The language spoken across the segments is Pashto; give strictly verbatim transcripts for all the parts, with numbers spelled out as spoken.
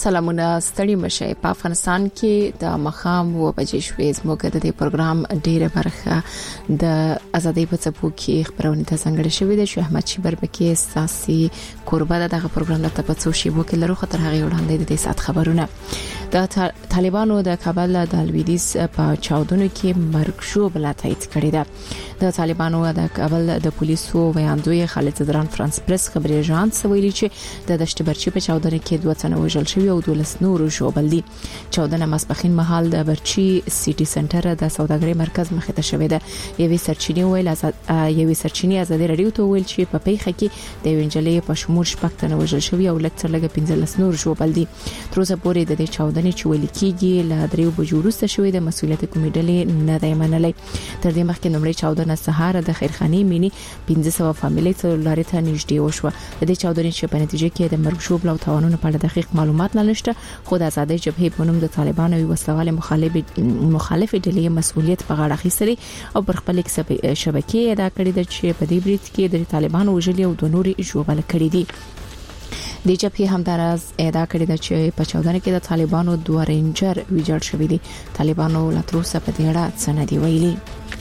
سلامونه ستړي مشه. په افغانستان کې د مخام و بجې شوې زموږ د دې پروګرام ډیره برخه د ازادۍ په څپو کې خبرونه ته څنګه شوې ده چې احمد شیبر بکې ساسي قربا دغه پروګرام ته په څو شی وکړ لرو خطر هغه وړاندې د دې سات خبرونه د طالبانو د کابل د لویدیس په چاودنو کې مرګ شو بل تایید کړی ده. د طالبانو د کابل د پولیسو ویاندوی خالد زدران فرانس پریس خبري اژانس ویلي چې د دشت برچی په چاودنه کې دوه تنه وژل شوی او دولس نور ژوبل دي. چاودنه ماسپخین مهال د برچی سیټي سنټر د سوداګرۍ مرکز مخې ته شوې ده. یوې سرچینې ویل یوې سرچینې ازادي رادیو ته ویل چې په پیښه کې د وینجلې په شمول شپږ تنه وژل شوی او لکه لږه پنځلس نور ژوبل دي. تر اوسه پورې د دې چاودنې چې ویل کېږي له دریو بجو وروسته شوې د مسولیت کومې ډلې نه دی منلای. تر دې مخکې نومړي چاودنه سهار د خیرخاني مینی پنځه سوه فامیلې ته لارې ته نږدې وشوه. د دې چاودنې چې په نتیجه کې د مرګ شوبل او توانونو په اړه دقیق معلومات نه نشته، خو د آزادۍ جبهې په نوم د طالبانو یو وسلواله مخالف مخالف ډلې مسؤلیت په غاړه اخیستلی او پر خپل شبکې ادا کړې ده چې په دې برید کې د طالبانو وژلي او د نوري ژوبل کړي دي. د جبهې همدارز ادا کړی ده چې په چاودنه کې د طالبانو دوه رینجر ویجاړ شوی دي. طالبانو لا تر اوسه په دې اړه څه نه دی ویلي.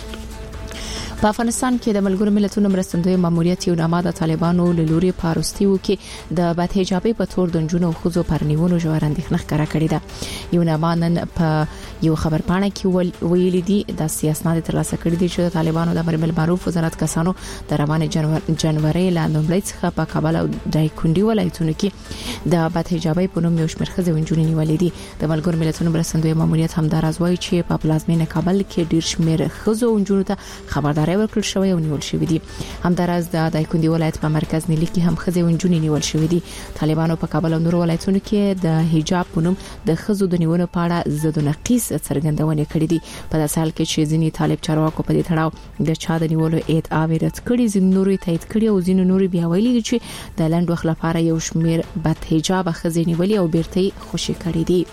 په افغانستان کې د ملګرو ملتونو مرستندوی ماموریت یو نامه د طالبانو له لوري پاروستیو کې د بد حجابي په تور د جنونو خوځو پرنیونو ژور اندېښنه ښکاره کړې ده. یو نامه نن په یو خبرپاڼه کې ویلي دي د سیاست ترلاسه کړی دي چې د طالبانو د امر بالمعروف وزارت کسانو د روان جنوري له لومړۍ څخه په کابل او دایکندي ولایتونو کې د بد حجابي په نوم یو شمېر ښځې ونجونې نیولې دي. د ملګرو ملتونو مرستندوی ماموریت همدارز وایي چې په پلازمینه کابل کې ډیر شمېر ښځو ونجونو ته خبرداري ورکړل شوی او نیول شوی دي. همدارز د دایکندي ولایت په مرکز نیلی کې هم ښځې ونجونې نیول شوی دي. طالبانو په کابل او نور ولایتونو کې د حجاب په نوم د ښځو د نیولو په اړه زد و نقیص څرګندونه کړې دي. په داسې حال کې چې ځینې طالب چارواکو په دې تړاو د چا د نیولو ادعا رد کړې، ځینې نوري تایید کړي او ځینې نوري بیا ویلي دي چې د لنډ وخت لپاره یو شمېر بد حجاب ښځې نیولې او بیرته خوشي کړې دي.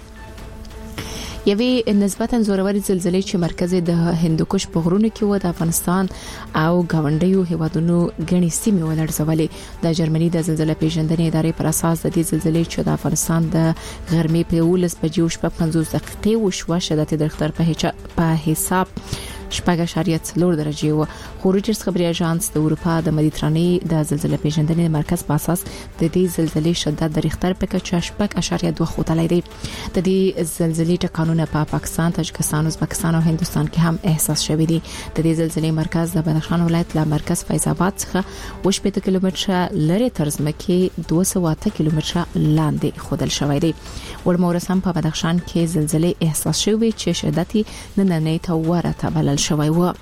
یوې نسبتا زوروري زلزلې چې مرکز د هندوکش په غرونو کې و د افغانستان او ګاونډیو هیوادونو غني سیمې ولړزولې. د جرمني د زلزلې پیژندنې ادارې پر اساس د دې زلزلې چې د افغانستان د غرمې په ولس بجو شپږ پنځوس دقیقې وشوه شدت د رختر په حساب شپږ اعشاریه څلور درجه و. خو رویټرز خبري اژانس د اروپا د مدیترانې د زلزلې پیژندنې مرکز په اساس د دې زلزلې شدت د رختر په کچه شپږ اعشاریه دوه ختلای دی. د دې زلزلې ټکانونه په پاکستان، تاجکستان، ازبکستان او هندستان کې هم احساس شوی دی. د دې زلزلې مرکز د بدخشان ولایت له مرکز فیض آباد څخه وشپږ کیلومتره لري تر ځمکې دوه سوه اته کیلومتره لاندې خودل شوی دی. ورمورسم په بدخشان کې زلزلې احساس شوی چې شدت نننې ته ورته بلل شوی و.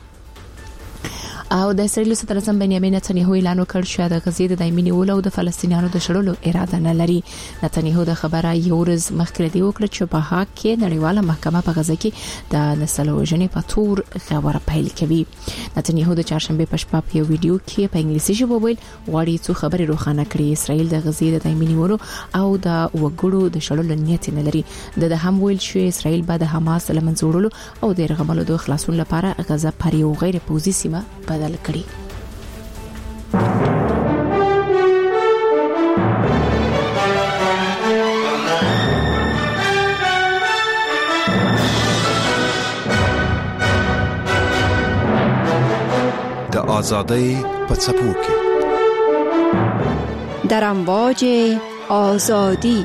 او د اسرائیل صدر اعظم بنیامین نتنیاهو اعلان وکړ چې د غزې د دایمي نیولو او د فلسطینیانو د شړلو اراده نه لري. نتنیاهو د خبره یو ورځ مخکې دی وکړه چې په حق کې نړیواله محکمه په غزه کې د نسل وژنې په تور غوړه پیل کوي. نتنیاهو د چهارشنبه په شپه په ویډیو کې په انګلیسي ژبه ویل غواړي څو خبرې روښانه کړي. اسرائیل د غزې د دایمي نیولو او د وګړو د شړلو نیت نه لري. د هم ویل چې اسرائیل به د حماس له منځوړلو او د رغملو د خلاصون لپاره غزه پر یو غیر پوزي سیمه بدل کړي. د آزادۍ په څپو کې در امواج آزادی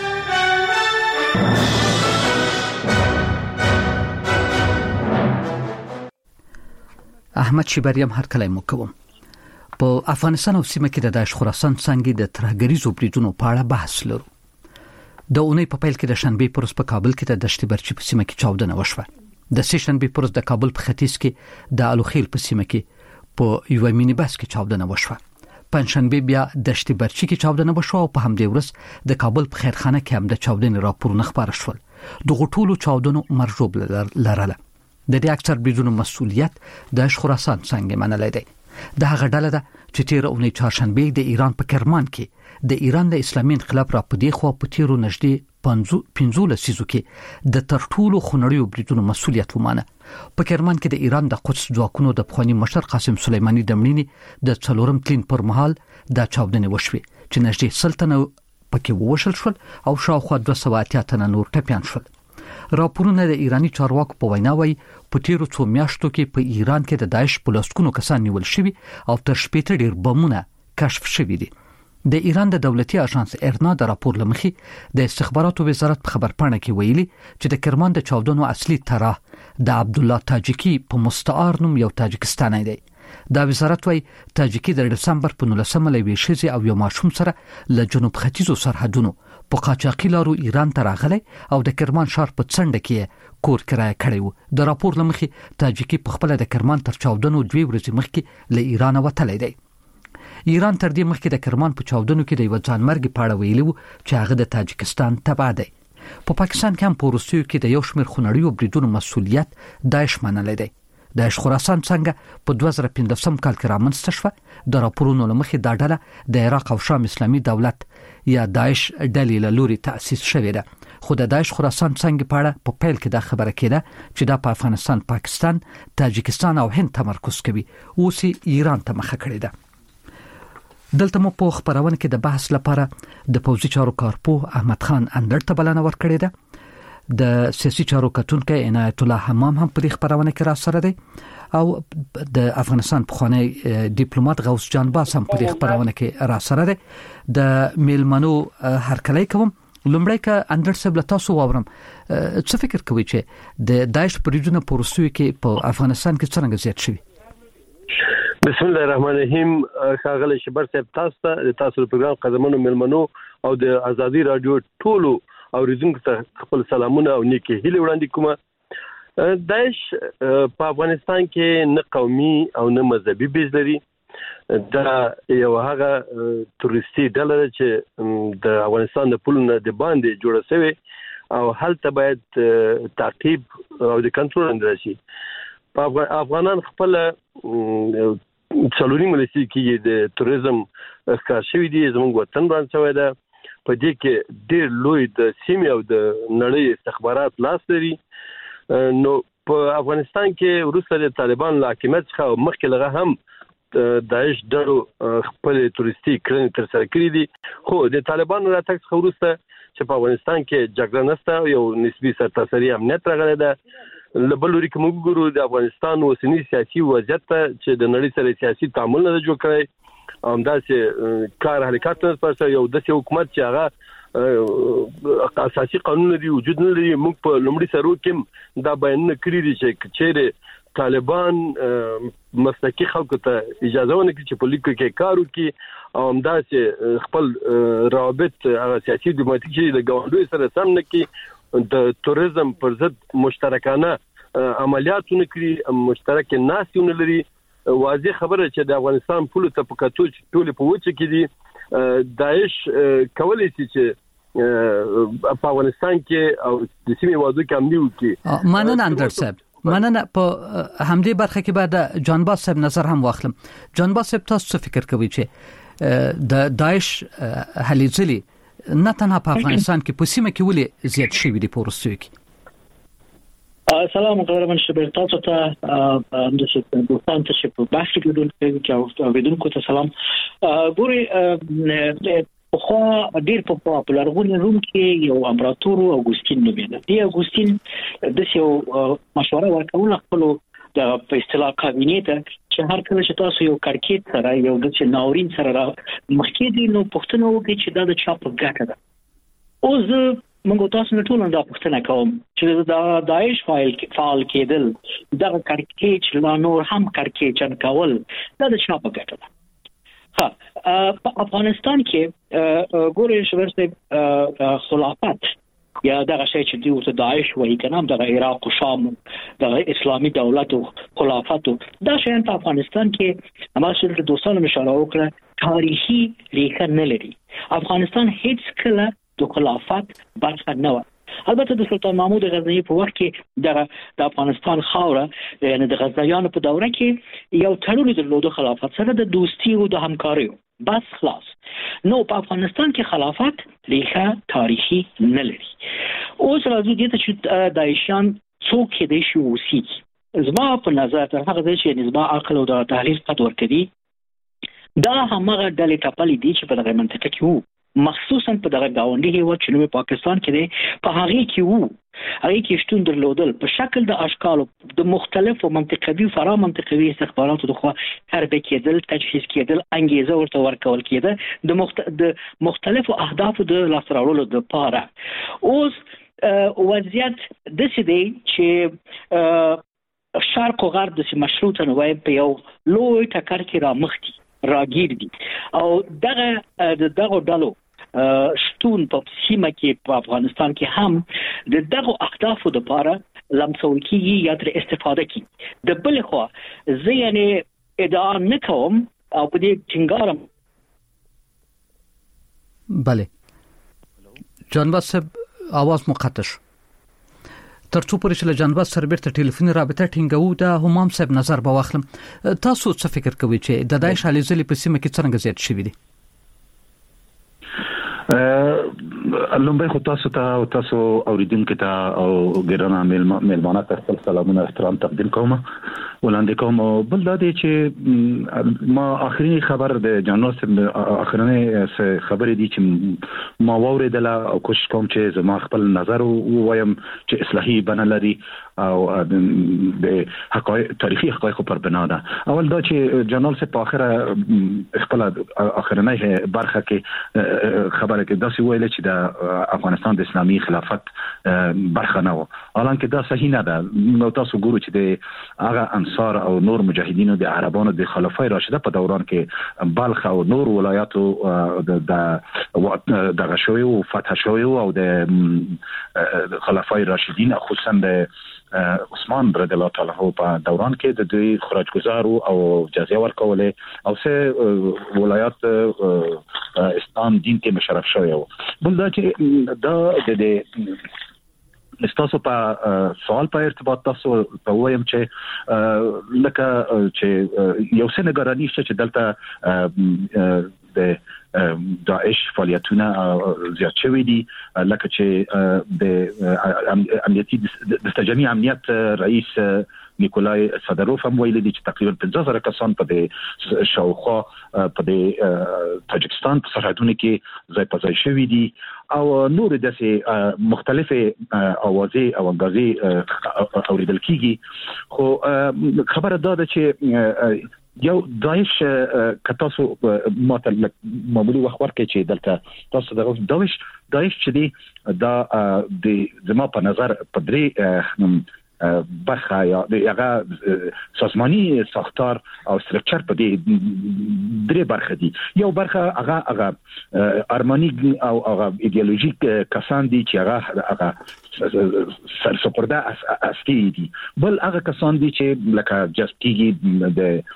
احمد شیبریم هر کله مو کوم. په افغانستان او سیمه کې د داعش خراسان څنګه د ترهګریزو بریدونو په اړه بحث لرو. د اونۍ په پیل کې د شنبه پروس په کابل کې د دشت برچی په سیمه کې چاودنه وشوه. د سه شنبه پروس د کابل په ختیځ کې د الوخیل په سیمه کې په یو مینی بس کې چاودنه وشوه. پنځشنبه بیا دشت برچی کې چاودنه وشوه او په همدې ورځ د کابل په خیرخانه کې هم د چاودنې راپورونه خبر شول. د غټولو چاودنو مرجوب لرله. د دې اکثر بریدونو مسؤلیت د خراسان څنګه منلای دی. د هغه ډله ده چې تیر اونۍ چهارشنبه د ایران په کرمان کې د ایران د اسلامي انقلاب را پدې خو په تیرو نږدې پنځه لسیزو کې د ترټولو خنړیو بریدونو مسؤلیت ومانه. په کرمان کې د ایران د قدس ځواکونو د پخوانی مشر قاسم سلیمانی د مړینې د څلورم تلین پر مهال د چاودنې وشوه چې نږدې سلطنه پکې ووشل شول او شاوخوا دوه سوه اتیا تنه نور ټپیان شول. راپورونه د ایرانی چارواکو په وینا وایي په تیرو څو میاشتو کې په ایران کې د داعش په لسګونو کسان نیول شوي او تر شپېته ډیر بمونه کشف شوي دي. د ایران د دولتي اژانس ارنا د راپور لمخې د استخباراتو وزارت په خبرپاڼه کې ویلي چې د کرمان د چاودنو اصلي طرح د عبدالله تاجیکی په مستعار نوم یو تاجکستاني دی. دا وزارت وايي تاجیکی د دسمبر په نولسمه له ویشي او یو ماشوم سره له جنوب ختیځو سرحدونو په قاچاقي لارو ایران ته راغلی او د کرمان ښار په څنډه کې کور کرایه کړی و. د راپور لمخې تاجیکی په خپل د کرمان تر چاودنو دوی ورځې مخکې له ایران وتلی دی. ایران تر دې مخکې د کرمان په چاودنو کې د یو ځانمرګ په اړه ویلي و چې هغه د تاجکستان تبع دی. په پا پاکستان کې هم په روسیو کې د یو شمېر خونړیو بریدونو مسؤلیت داعش منلی دی. داعش خراسان څنګه په دوه زره پنځلسم کال کې رامنځته شوه. د راپورونو له مخې دا ډله د عراق او شام اسلامي دولت یا داعش ډلې له لوري تأسیس شوې ده. خو د داعش خراسان څنګه په اړه په پیل کې دا خبره کېده چې دا په افغانستان، پاکستان، تاجکستان او هند تمرکز کوي. اوس ایران ته مخه کړې ده. دلته مو په خبرونه کې د بحث لپاره د پوځي چارو کارپوه احمد خان اندر ته بلنه ورکړې ده. د سیاسي چارو کتونکي عنایت الله حمام هم په دې خبرونه کې را سره دی او د افغانستان پخوانی ډیپلوماټ غوث جان باس هم په دې خبرونه کې را سره دی. د میلمنو هرکلی کوم. لومړی که اندر صاحب له تاسو واورم څه فکر کوئ چې د داعش بریدونه په روسیو کې په افغانستان کې څنګه زیات شوي؟ بسم الله الرحمن الرحیم. ښاغلی شبر صاحب، تاسو ته د تاسو پروګرام قدمونو ملمنو او د ازادي رادیو ټولو اوریدونکو ته خپل سلامونه او نیکی هیله وړاندې کوم. داعش په افغانستان کې نه قومي او نه مذهبي بیز لري. دا یو هغه تروریستي ډله ده چې د افغانستان د پولو نه د باندې جوړه شوې او هلته باید تعقیب او د کنټرول اندر شي. په افغانان خپل څلورنیم لسي کې د توریزم ښکار شوی دی. زموږ وطن باندې شوی ده. په دې کې ډېر لوی د سیمې او د نړۍ استخبارات لاس لري. نو په افغانستان کې وروسته د طالبان له حاکمیت څخه مخکې لغه هم داعش ډلو خپل تروریستي کړنې ترسره کړې دي. خو د طالبانو راتګ څخه وروسته چې په افغانستان کې جګړه نشته، یو نسبي سرتاسري امنیت راغلی ده. لبل لري کوم ګورو د افغانستان اوسنی سیاسي وضعیت چې د نړۍ سره سیاسي تعامل نه جوړ کړي هم دا چې کار حرکت نه پرسه یو د حکومت چې هغه اساسي قانون دی وجود نه لري. موږ په لومړي سرو کې دا بیان نه کړی دي چې چیرې طالبان مسلکي خلکو ته اجازه ونه کړي چې په لیکو کې کار وکړي او هم دا چې خپل روابط هغه سیاسي ډیپلوماټیک چې د ګاونډیو سره سم نه کړي، د توریزم پر ضد مشترکانه عملیاتونه کړي، مشترک ناسیونه لري. واضح خبره چې د افغانستان پولو ته په کتو چې ټول په وچه کې دي. داعش کولای شي چې په افغانستان کې او د سیمې وادو کې عملي وکړي. مننه اندر صاحب. مننه. په همدې برخه کې بعد جان باز صاحب نظر هم واخلم. جان باز صاحب تاسو څه فکر کوئ چې د داعش هلې ځلې نه تنها په افغانستان کې په سیمه کې ولې زیات شوي دي په روسیو کې؟ سلام قدرمن شبر، تاسو ته د دوستان ته چې په بحث کې ګډون کوي او اوریدونکو ته سلام. ګوري په خو ډیر په پاپولارغون روم کې یو امپراتور اوګوستین نومېده. دی اوګوستین د یو مشوره ورکول خپل د په اصطلاح کابینې ته چې هر کله چې تاسو یو کارکېټ سره یو د ناورین سره مخکې دي نو پښتنه وکړي چې دا د چا په ګټه ده. اوس موږ تاسو نه ټول دا پښتنه کوم چې دا داعش فایل فعال کېدل، دا کارکېټ لا نور هم کارکېچن کول دا د چا په ګټه ده. ها په افغانستان کې ګورئ شورسته خلافت یا دغه شی چې دی او داعش وایي کنه د عراق او شام د اسلامي دولت او خلافت دا شی په افغانستان کې هماشه د دوستانو مشوره وکړه تاریخي ریښه نه لري. افغانستان هیڅ کله د خلافت برخه نه و. البته د سلطان محمود غزنوي په وخت کې د افغانستان خاوره یعنی د غزنویانو په دوره کې یو تړون درلود خلافت سره د دوستي او د همکاري بس خلاص. نو په افغانستان کې خلافت ریښه تاریخي نه لري. اوس راځو دې ته چې داعشان څوک دې شو وسی. زما په نظر تر هغه چې نسبه عقل او د تحلیل قد ورکړي دا همغه ډلې ټاپلې دي چې په دغه منطقه کې وو. مخصوصا په دغه گاونډي هیواد چې نوم پاکستان کې دی په هغه کې وو هغه کې شتون درلودل په شکل د اشکالو د مختلفو منطقوي فرا منطقوي استخباراتو د خوا حرب کېدل تجهیز کېدل انګیزه ورته ورکول کېده د مخت... د مختلفو اهدافو د لاسته د پاره. اوس وضعیت د څه دی چې شرق او غرب د مشروطه نوای په یو لوی ټکر کې را مخ دي راګیر دي او دغه د دغه ډلو شتون په سیمه کې په افغانستان کې هم د دغه اهدافو لپاره لمسول کېږي یا تر استفاده کېږي. د بل خوا زه یعنی ادعا نه کوم او په دې ټینګارم. بله جانباز صاحب आवाज مقطع شو. ترڅو پرې چې جانباز سره بیرته ټلیفوني رابطه ټینګو د همام صاحب نظر به واخلم. تاسو څه فکر کوئ چې د داعش علی ځلې په سیمه کې څنګه زیات شوی دي؟ لومبای خو تاسو ته او تاسو اوریدونکو ته او ګرانه مېلمانه ته خپل سلامونه احترام تقدیم کوم. وړاندې کوم بل دا دی چې ما اخري خبر د جانوس اخرنه خبرې دي چې ما واوریدله او کوشش کوم چې زما خپل نظر وایم چې اصلاحي بنه لري او د حقایق تاریخي حقایق پر بنا ده. اول دا چې جنرال سه په اخره خپل اخرنه برخه کې خبره کې دا سی ویل چې د افغانستان د اسلامي خلافت برخه نه و، حالانکه دا صحیح نه ده. نو تاسو ګورو چې د هغه انصار او نور مجاهدینو د عربانو د خلفای راشده په دوران کې بلخ او نور ولایاتو د دغه شوی او فتح شوی او د خلفای راشدین خصوصا د عثمان رضی الله تعالی عنہ په دوران کې د دوی خراجګزار او جزیه ورکولې او سه ولایات اسلام دین کې مشرف شوی و. بل دا چې دا د استاسو په سوال په ارتباط تاسو په وایم چې لکه چې یو څه نگرانی شته چې دلته د داعش فعالیتونه زیات شوي دي، لکه چې د امنیتي د تجمع امنیت رئیس نیکولای صدروف هم ویلي دي چې تقریبا پنځه زره کسان په د شاوخوا په د تاجکستان په سرحدونو کې ځای په ځای شوي دي او نور داسې مختلفه اوازې او انګازې اوریدل کیږي. خو خبره دا ده چې یو داعش کتاسو ماته معمولی وخت ورکړي چې دلته تاسو د داعش داعش چې دی دا د زما په نظر په درې برخه یا هغه سازمانی ساختار او استراکچر په دې درې برخه دي. یو برخه هغه هغه ارمانی او هغه ایدئولوژیک کسان دي چې هغه هغه سرسپرده اصلي دي. بل هغه کسان دي چې لکه جسپیږي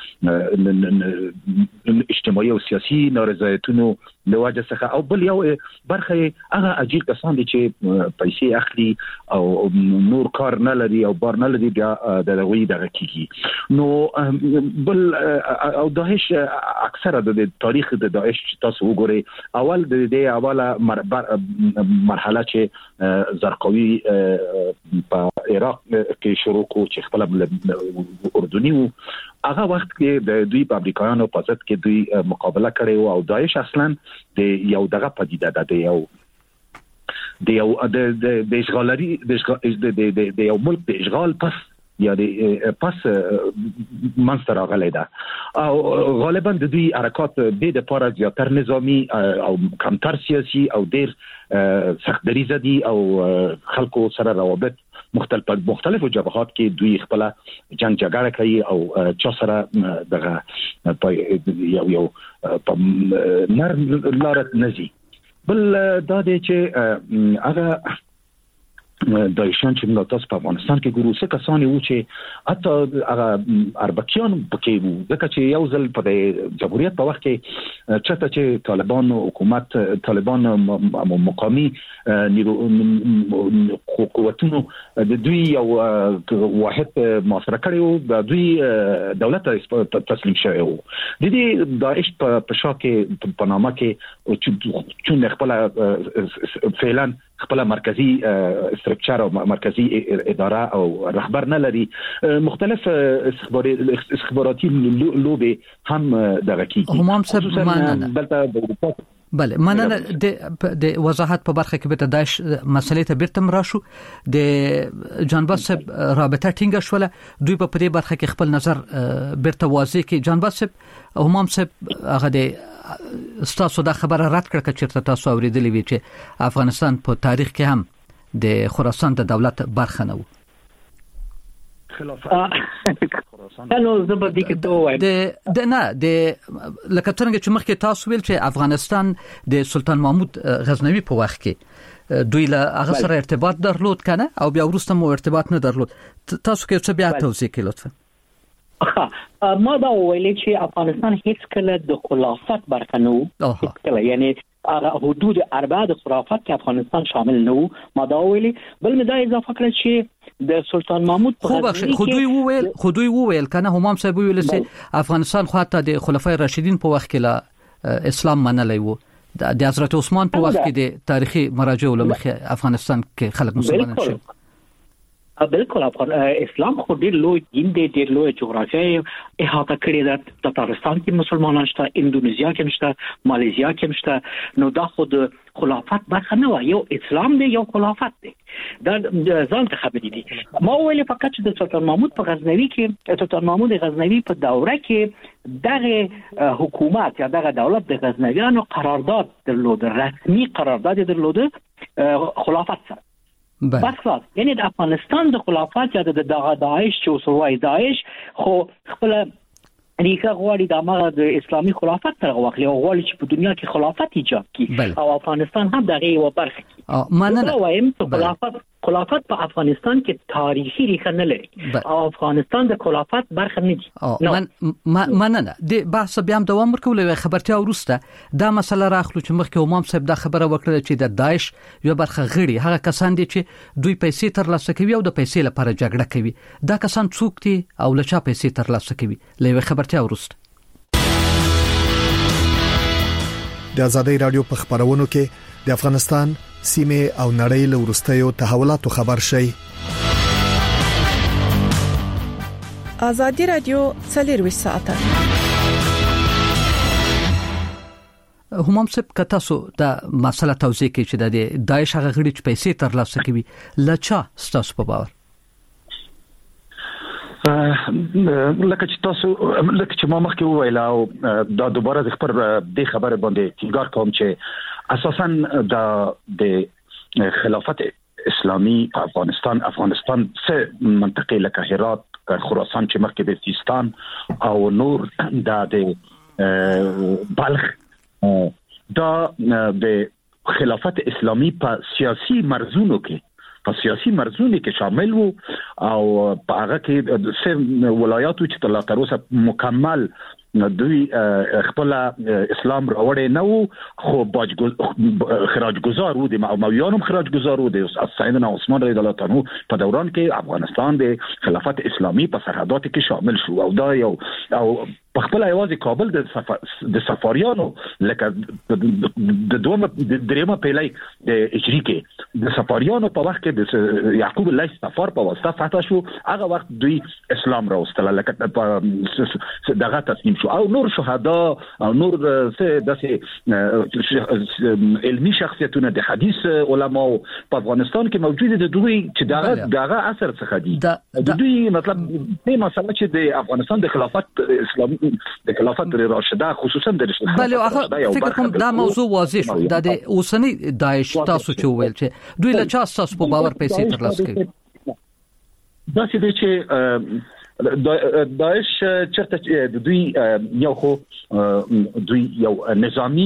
د اجتماعي او سیاسي نارضایتونو لواجه څخه، او بل یو برخه هغه اجیر کسان دي چې پیسې اخلي او نور کار نه لري او بار نه لري بیا د لوی دغه کیږي. نو بل او داعش اکثره د تاریخ د داعش تاسو وګورئ، اول د دې اوله مرحله چې زرقاوي په عراق کې شروع کو چې خپل اردنی وو، هغه وخت کې د دوی په امریکایانو په ضد کې دوی مقابله کړې او داعش اصلا د یو دغه پدیده ده د یو د یو د اشغالري د یو ملک د اشغال پس یا د پس منستر غلې ده او غالبا د دوی حرکات د لپاره زیاتر نظامی او کمتر سیاسي او ډیر سخت دریزه دي او خلکو سره روابط مختلف مختلفو جبهات کې دوی خپل جنگ جګړه کوي او چا سره دغه یو یو نر لار نزي. بل دا دی چې هغه دایشان چې موږ تاسو په افغانستان کې ګورو څه کسان وو چې حتی هغه اربکیان پکې وو، ځکه چې یو ځل په جمهوریت په وخت کې چاته چې طالبان حکومت طالبان مقامی قوتونو د دوی یو واحد محاصره کړی وو، د دوی دولت تسلیم شوی وو. د دې داعش په شا کې په نامه کې چون خپل فعلا خپل مرکزی استراکچر او مرکزی اداره او رهبر نه لري، مختلف استخباراتي لوبه هم دغه کیږي. همام صاحب معنا بلته بله مننه د د وضاحت په برخه کې به د داعش مسلې ته بیرته راشو د جانباز صاحب رابطه ټینګه شوله دوی په دې برخه کې خپل نظر بیرته واضح کړي. جانباز صاحب همام صاحب هغه د ستاسو د خبره رد کړه چې تاسو اوریدلې وی چې افغانستان په تاریخ کې هم د خراسان د دولت برخه نه و. خراسان نو زبردي کې دوه د د نه د لکه څنګه چې مخکې تاسو ویل چې افغانستان د سلطان محمود غزنوي په وخت کې دوی له هغه سره ارتباط درلود کنه او بیا وروسته مو ارتباط نه درلود. تاسو کې څه بیا توضیح کړئ لطفا. ما دا ویل چې افغانستان هیڅ کله د خلافت برخه نه و، هیڅ کله یعنی حدود اربعه د خلافت کې افغانستان شامل نه و. ما دا ویل بل مې دا اضافه کړل چې د سلطان محمود په غزنوي کې خو دوی وویل خو دوی وویل کنه همام صاحب ویل چې افغانستان خو حتی د خلفای راشدین په وخت کې لا اسلام منلی وو. د حضرت عثمان په وخت کې د تاریخي مراجع علماء افغانستان کې خلک مسلمانان شول. بالکل اسلام خو ډیر لوی دین دی، ډیر لوی جغرافیه احاطه کړې ده. د تاجکستان کې مسلمانان شته، اندونیزیا کې شته، ماليزیا کې شته. نو دا خود خلافت برخه نه و، یو اسلام دی یو خلافت دی. دا ځان ته خبرې دي. ما ویل فقط چې د سلطان محمود په غزنوي کې سلطان محمود غزنوي په دوره کې دغه حکومت یا دغه دولت د غزنویانو قرارداد درلود، رسمي قرارداد درلود خلافت سره. بس خلاص یعنی د افغانستان د خلافت یا د داعش چې وسوای داعش خو خپل ریکه غواړي د امر د اسلامي خلافت تر واخلي او غواړي چې په دنیا کې خلافت ایجاد کړي او افغانستان هم دغه یو برخه کړي. مننه وایم چې خلافت خلافت په افغانستان کې تاریخي ریښه نه لري او افغانستان د خلافت برخه نه دي. من مننه د بحث بیا هم دوام ورکول. خبرتیا ورسته دا مسله راخلو چې مخکې همام صاحب دا خبره وکړه چې د داعش یو برخه غړي هغه کسان دي چې دوی پیسې ترلاسه کوي او د پیسې لپاره جګړه کوي. دا کسان څوک دي او لچا پیسې ترلاسه کوي؟ لوي خبرتیا ورسته د ازادي رادیو په خبرونو کې د افغانستان سیمه او نړۍ له ورستیو تحولاتو خبر شي. ازادي رادیو څلور ساعته همام صاحب کته سو د مسله توضیح کوي چې د داعش هغه غړي چې پیسې ترلاسه کوي لچا ستاسو په باور؟ لکه چې تاسو لکه چې ما مخکې وویل او دا دوباره د خبر د خبره باندې ټینګار کوم چې اساساً د خلافت اسلامی په افغانستان افغانستان څه منطقه لکه هرات، خراسان چې مخکې د سیستان او نور د بلخ دا د خلافت اسلامی په سیاسي مرزونو کې په سیاسي مرزونو کې شامل وو او په هغه کې سه ولایاتو چې تر تر اوسه مکمل دوی خپل اسلام راوړی نه وو خو باج خراج گزار وو د امویانو خراج گزار وو د سیدنا عثمان رضی الله عنه په دوران کې افغانستان د خلافت اسلامی په سرحدات کې شامل شو او دا یو او په خپل ایوازي کابل د سفر د سفاریانو لکه د دوه د دریمه پیلای د اجری کې د سفاریانو په وخت کې د یعقوب الله سفر په واسطه فتح شو. هغه وخت دوی اسلام راوستل لکه دغه تصمیم شو او نور شهدا او نور څه داسې علمي شخصیتونه د حدیث علما په افغانستان کې موجود دي دوی چې دغه دغه اثر څخه دي د دوی مطلب په مسله چې د افغانستان د خلافت اسلامي د خلافت راشده خصوصا د بله هغه فکر کوم دا موضوع واضح شو د اوسنی داعش تاسو چې ویل چې دوی له چا تاسو په باور پیسې ترلاسه کوي دا چې چې داعش چرته د دوی یو خو دوی یو نظامی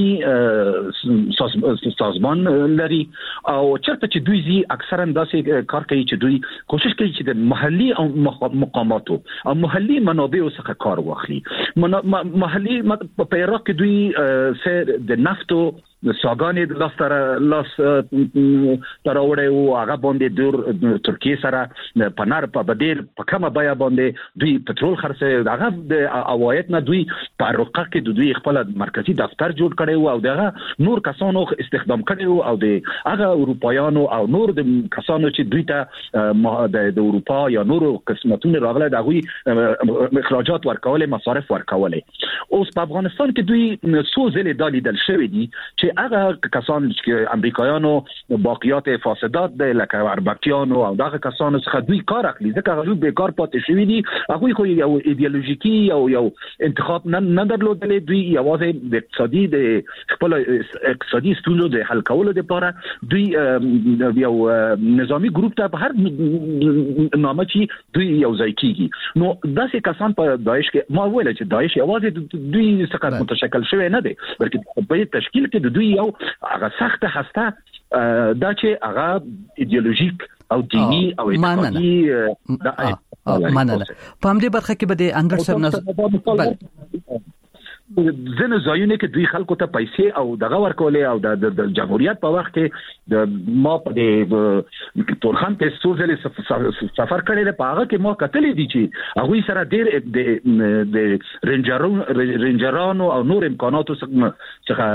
سازمان لري او چرته چې دوی زی اکثرا داسې کار کوي چې دوی کوشش کوي چې د محلي او مقاماتو او محلي منابعو څخه کار واخلي. محلي په عراق کې دوی سره د نفتو ساګانې د لاس تر لاس تر وړي او هغه باندې دور ترکیه سره پنار په بدیل په کومه بیا باندې دوی پټرول خرڅه هغه د اوایت نه دوی په عراق کې د دوی خپل مرکزی دفتر جوړ کړي او دغه نور کسانو استخدام کړي او د هغه اروپایانو او نور د کسانو چې دوی ته د اروپا یا نور قسمتونه راغله دغه اخراجات ورکول مصارف ورکول. اوس په افغانستان کې دوی څو ځله دالي دل شوی دي چې چې هغه کسان چې امریکایانو باقیات فاسدات د لکه اربکیانو او دغه کسانو څخه دوی کار اخلي ځکه هغه بیکار پاتې شوی دي هغه خو یو ایدئولوژیکي او یو انتخاب نه درلودلې دوی یوازې د اقتصادي د خپل اقتصادي ستونزو د حل کولو لپاره دوی یو نظامی ګروپ ته په هر نامه چې دوی یو ځای کیږي نو داسې کسان په داعش کې ما ویل چې داعش یوازې دوی څخه متشکل شوی نه دی بلکې په تشکیل کې د دوی یو هغه سخت هسته دا چې هغه ایدئولوژیک او دینی او اقتصادي مننه په همدې برخه کې به د اندرسن نظر بل زنه ځایونه کې دوی خلکو ته پیسې او دغه ورکولې او د جمهوریت په وخت کې د ما په د تورخان په سوزلې سفر کړی په هغه کې ما کتلې دي چې هغه سره ډېر د رینجرونو رینجرانو او نور امکاناتو څخه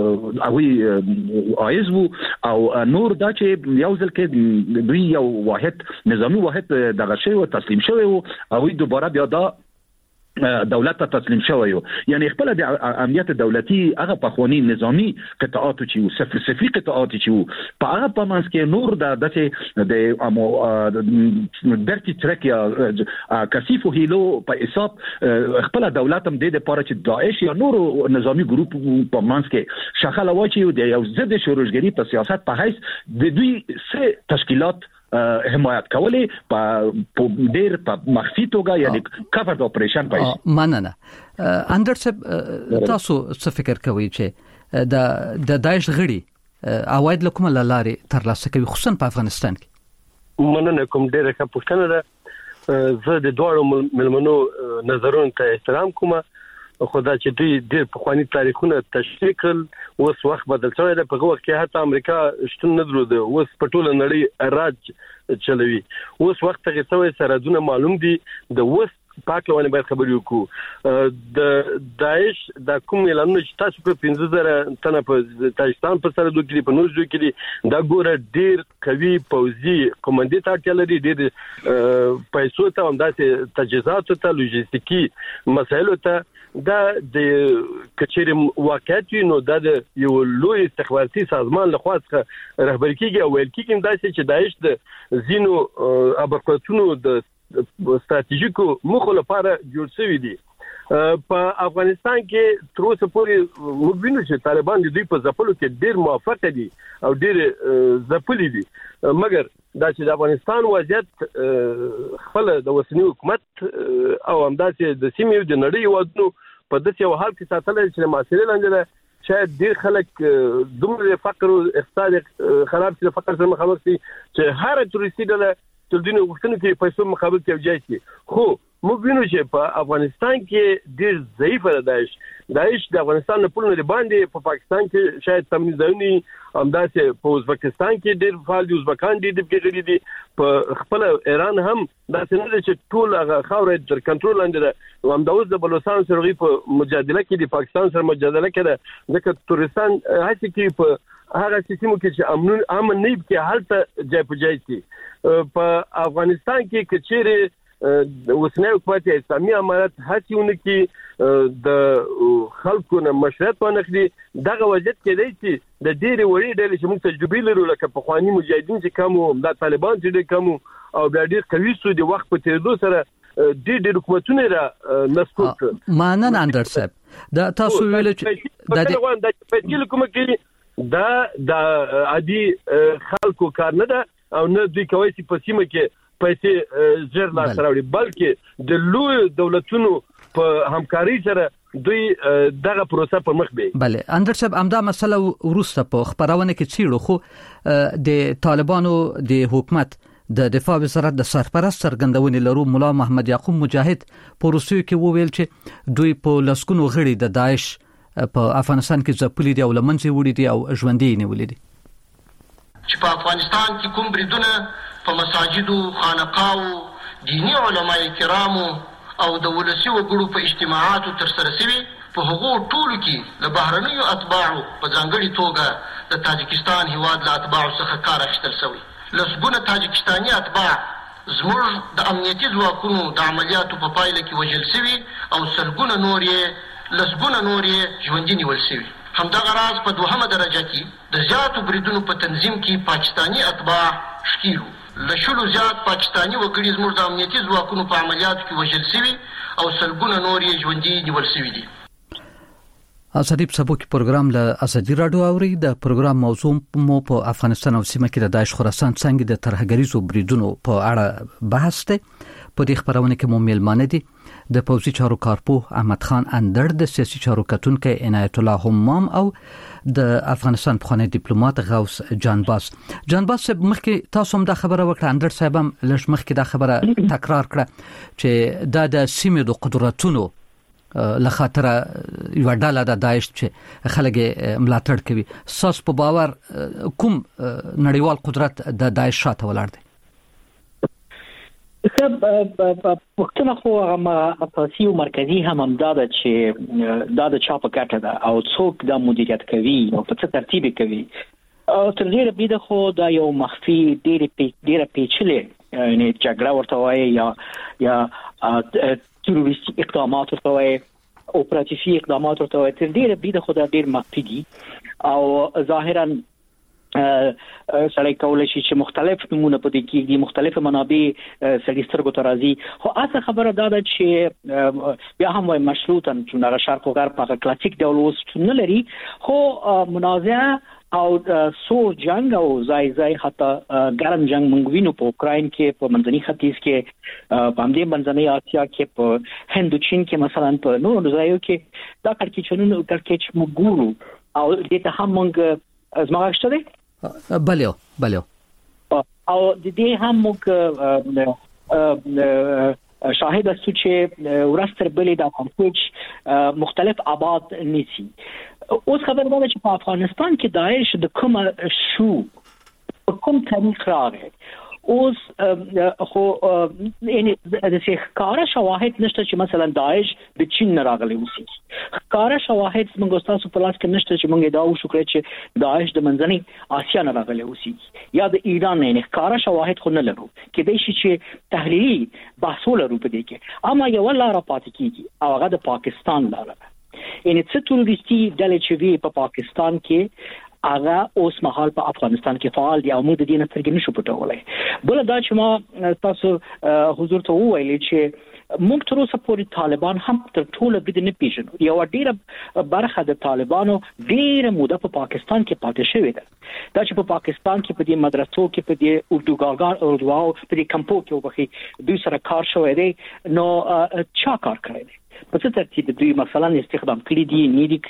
هغه عايز وو او نور دا چې یو ځل کې دوی یو واحد نظامی واحد دغه شی او تسلیم شوی او هغه دوباره بیا دا دولت ته تسلیم شوی یعنی خپل د امنیت دولتي هغه پخوانی نظامی قطاعات چې سفرسفي قطاعات چې په هغه په منځ کې نور د دته د امو درتي ترک یا کثیف هیلو په حساب خپل دولت هم د لپاره چې داعش یا نور نظامی ګروپ په منځ کې شخله واچي د یو ضد شورشګری په سیاست په حیث د دوی سه تشکیلات حمایت کولی په ډیر په مخفي توګه یعنی کفر اپریشن پای مننه اندرسب تاسو څه فکر کوئ چې د د داعش غړي اواید لکم لارې ترلاسه کوي خصوصا په افغانستان کې مننه کوم ډیره ښه پوښتنه ده زه د دوه ملمنو نظرونو ته احترام کوم خدا چې دوی ډېر پخوانی تاریخونه تشریح کړل اوس وخت بدل شوی دی په وخت کې حتی امریکا شتون نه درلود اوس په ټوله نړۍ راج چلوي اوس وخت کې څوې سرحدونه معلوم دي د اوس پاکستان باندې خبرې وکړو د داعش د کوم اعلان چې تاسو په پنځه زره تنه په تاجکستان په سره دوه کې په نوز دوه کې دا ګوره ډیر قوي پوځي قومندې ته اړتیا لري ډیر پیسو ته هم داسې تجهیزات ته لوجستیکي مسایلو ته دا د کچېرم واقعیت نو دا د یو لوی استخباراتي سازمان لخوا څخه رهبري کیږي او ویل کیږي دا چې داعش د زینو ابرقتونو د ستراتیژیکو مخه لپاره جوړ شوی دي په افغانستان کې تر اوسه پورې موږ وینو چې طالبان د دوی په ځپلو کې ډېر موفق دي او ډېر ځپلي دي مګر دا چې د افغانستان وضعیت خپل د وسنی حکومت او همداسې د سیمې د نړۍ ودنو په داسې یو حال کې ساتل چې مسایل لاندې شاید ډېر خلک دومره فقر او اقتصاد خراب شي فقر سره مخامخ شي چې هر تورستي ډله تر دې وختونو کې پیسو مقابل کې ځای شي خو موږ وینو چې په افغانستان کې ډېر ضعیف ده داعش داعش د افغانستان په پلان باندې په پاکستان کې شاید تمنې ځونی همداسې په ازبکستان کې ډېر فعال دي ازبکان دي د کې دي په خپل ایران هم داسې نه ده چې ټول هغه خاورې تر کنټرول لاندې ده همداوس د بلوچستان سره په مجادله کې د پاکستان سره مجادله کې ځکه تورستان هڅه کوي په هغه سیستم کې چې امن امن نه کې حالت ځای په ځای شي په افغانستان کې کچېره د وسنۍ حکومت اسلامي امارت هڅونه کې د خلکو نه مشورت ونخلي دغه وضعیت کې دی چې د ډېرې وړې ډلې چې موږ تجربه لرو لکه پخوانی مجاهدین چې کوم د طالبان چې کوم او بیا ډېر قوي سو د وخت په تیریدو سره ډېر ډېر حکومتونه را نسکوت مانن اندر صاحب دا تاسو ویل چې د دې د فدګل کوم کې دا د عادي خلکو کار نه ده او نه دوی کوي چې په سیمه کې پیسې زر لا سره بلکې د لوی دولتونو په همکاري سره دوی دغه پروسه په مخ به بله اندر صاحب امدا مسله ورسته په خبرونه کې چیرې خو د طالبانو د حکومت د دفاع وزارت د سرپرست سرګندونې لرو مولا محمد یعقوب مجاهد په روسیې کې وویل چې دوی په لسکونو غړي د داعش په افغانستان کې ځپلي دي او لمنځه وړي دي او ژوندۍ نیولې دي چې په افغانستان کې کوم بریدونه په مساجدو خانقاو دینی علماء کرامو او د ولسی وګړو په اجتماعاتو تر سره شوي په هغو ټولو کې د بهرنیو اتباعو په ځانګړي توګه د تاجکستان هیواد له اتباعو څخه کار اخیستل شوی لسګونه تاجکستاني اتباع زموږ د امنیتي ځواکونو د عملیاتو په پایله کې وژل شوي او سلګونه نور یې لسګونه نور یې ژوندي نیول شوي همدغه راز په دوهمه درجه کې د زیاتو بریدونو په تنظیم کې پاکستانی اتباع شکیلو. له شلو زیات پاکستانی وګړي زموږ د امنیتي ځواکونو په عملیاتو کې وژل شوي او سلګونه نور یې ژوندي نیول شوي دي. ازادي په سبو کې پروګرام له ازادي رادیو اوري. د پروګرام موضوع مو په افغانستان او سیمه کې د داعش خراسان څنګه د ترهګریزو بریدونو په اړه بحث دی. په دې خبرونه کې مو میلمانه دي د پوځي چارو کارپوه احمد خان اندر، د سیاسي چارو کتونکو عنایت الله همام او د افغانستان پخوانی ډیپلوماټ غوث جانباز. جانباز مخکې تاسو هم دا خبره وکړه، اندر صاحب هم لږ مخکې دا خبره تکرار کړه چې دا د سیمې د قدرتونو لخاطر یو ډله د داعش چې خلک ملاتړ کوي. ساس په باور کوم نړیوال قدرت د داعش شاته ولاړ دی؟ سب وختونه خو هغه اساسي او مرکزي هم همدا ده چې دا د چا په ګټه ده او څوک دا مدیریت کوي او په څه ترتیب کوي. او تر ډیره بده خو دا یو مخفي ډیره ډیره پیچلې یعنی جګړه ورته وایي یا یا تروریستي اقدامات ورته وایي، اپراتیفي اقدامات ورته وایي. تر ډیره بده خو دا ډیر مخفي دي او ظاهرا سړی کولای شي چې مختلف نمونه پدې کې مختلفه منابع سړي سترګو ته راځي. خو اصل خبره دا ده چې بیا هم وای مشروطاً چې نغه شرق او غرب په کلاسیک ډول اوس نه لري، خو منازعه او سور جنگ او ځای ځای حتی ګرم جنگ مونږ وینو په اوکراین کې، په منځني ختیځ کې، په همدې منځنۍ اسیا کې، په هند او چین کې، مثلا په نورو ځایو کې دا کړکېچونو کړکېچ موږ ګورو او دې ته هم موږ زما شته دی بلیو بلیو او د دې هم موږ شاهد اسو چې ورستر بلې د افغانستان مختلف آباد نيسي. اوس خبر ده چې په افغانستان کې داعش د کوم شو کوم تاریخ راغی. اوس خو یعنی د ښکارا شواهد نشته چې مثلا داعش د چین نه راغلی وسی. ښکارا شواهد موږ تاسو په لاس کې نشته چې موږ دا وشو کړی چې داعش د منځنۍ اسیا نه راغلی وسی یا د ایران نه. ښکارا شواهد خو نه لرو کې د شي چې تحلیلي بحثونه لرو په دې کې، اما یو لار پاتې کیږي او هغه د پاکستان لاره. یعنی څه تروریستي ډلې چې وی په پاکستان کې هغه اوس مهال په افغانستان کې فعال دي او موږ د دې نه سترګې نشو پټولای. بل دا چې ما تاسو حضور ته وویل چې موږ تر اوسه پورې طالبان هم تر ټوله بده نه پیژنو. یو ډیره برخه د طالبانو ډیره موده په پاکستان کې پاتې شوې ده. دا چې په پاکستان کې په دې مدرسو کې، په دې اردوګاګان اردوو، په دې کمپو کې وبخي دوی سره کار شوی دی، نو چا کار کړی دی؟ په څه ترتیب دوی مثلا استخدام کړی دي، نه دي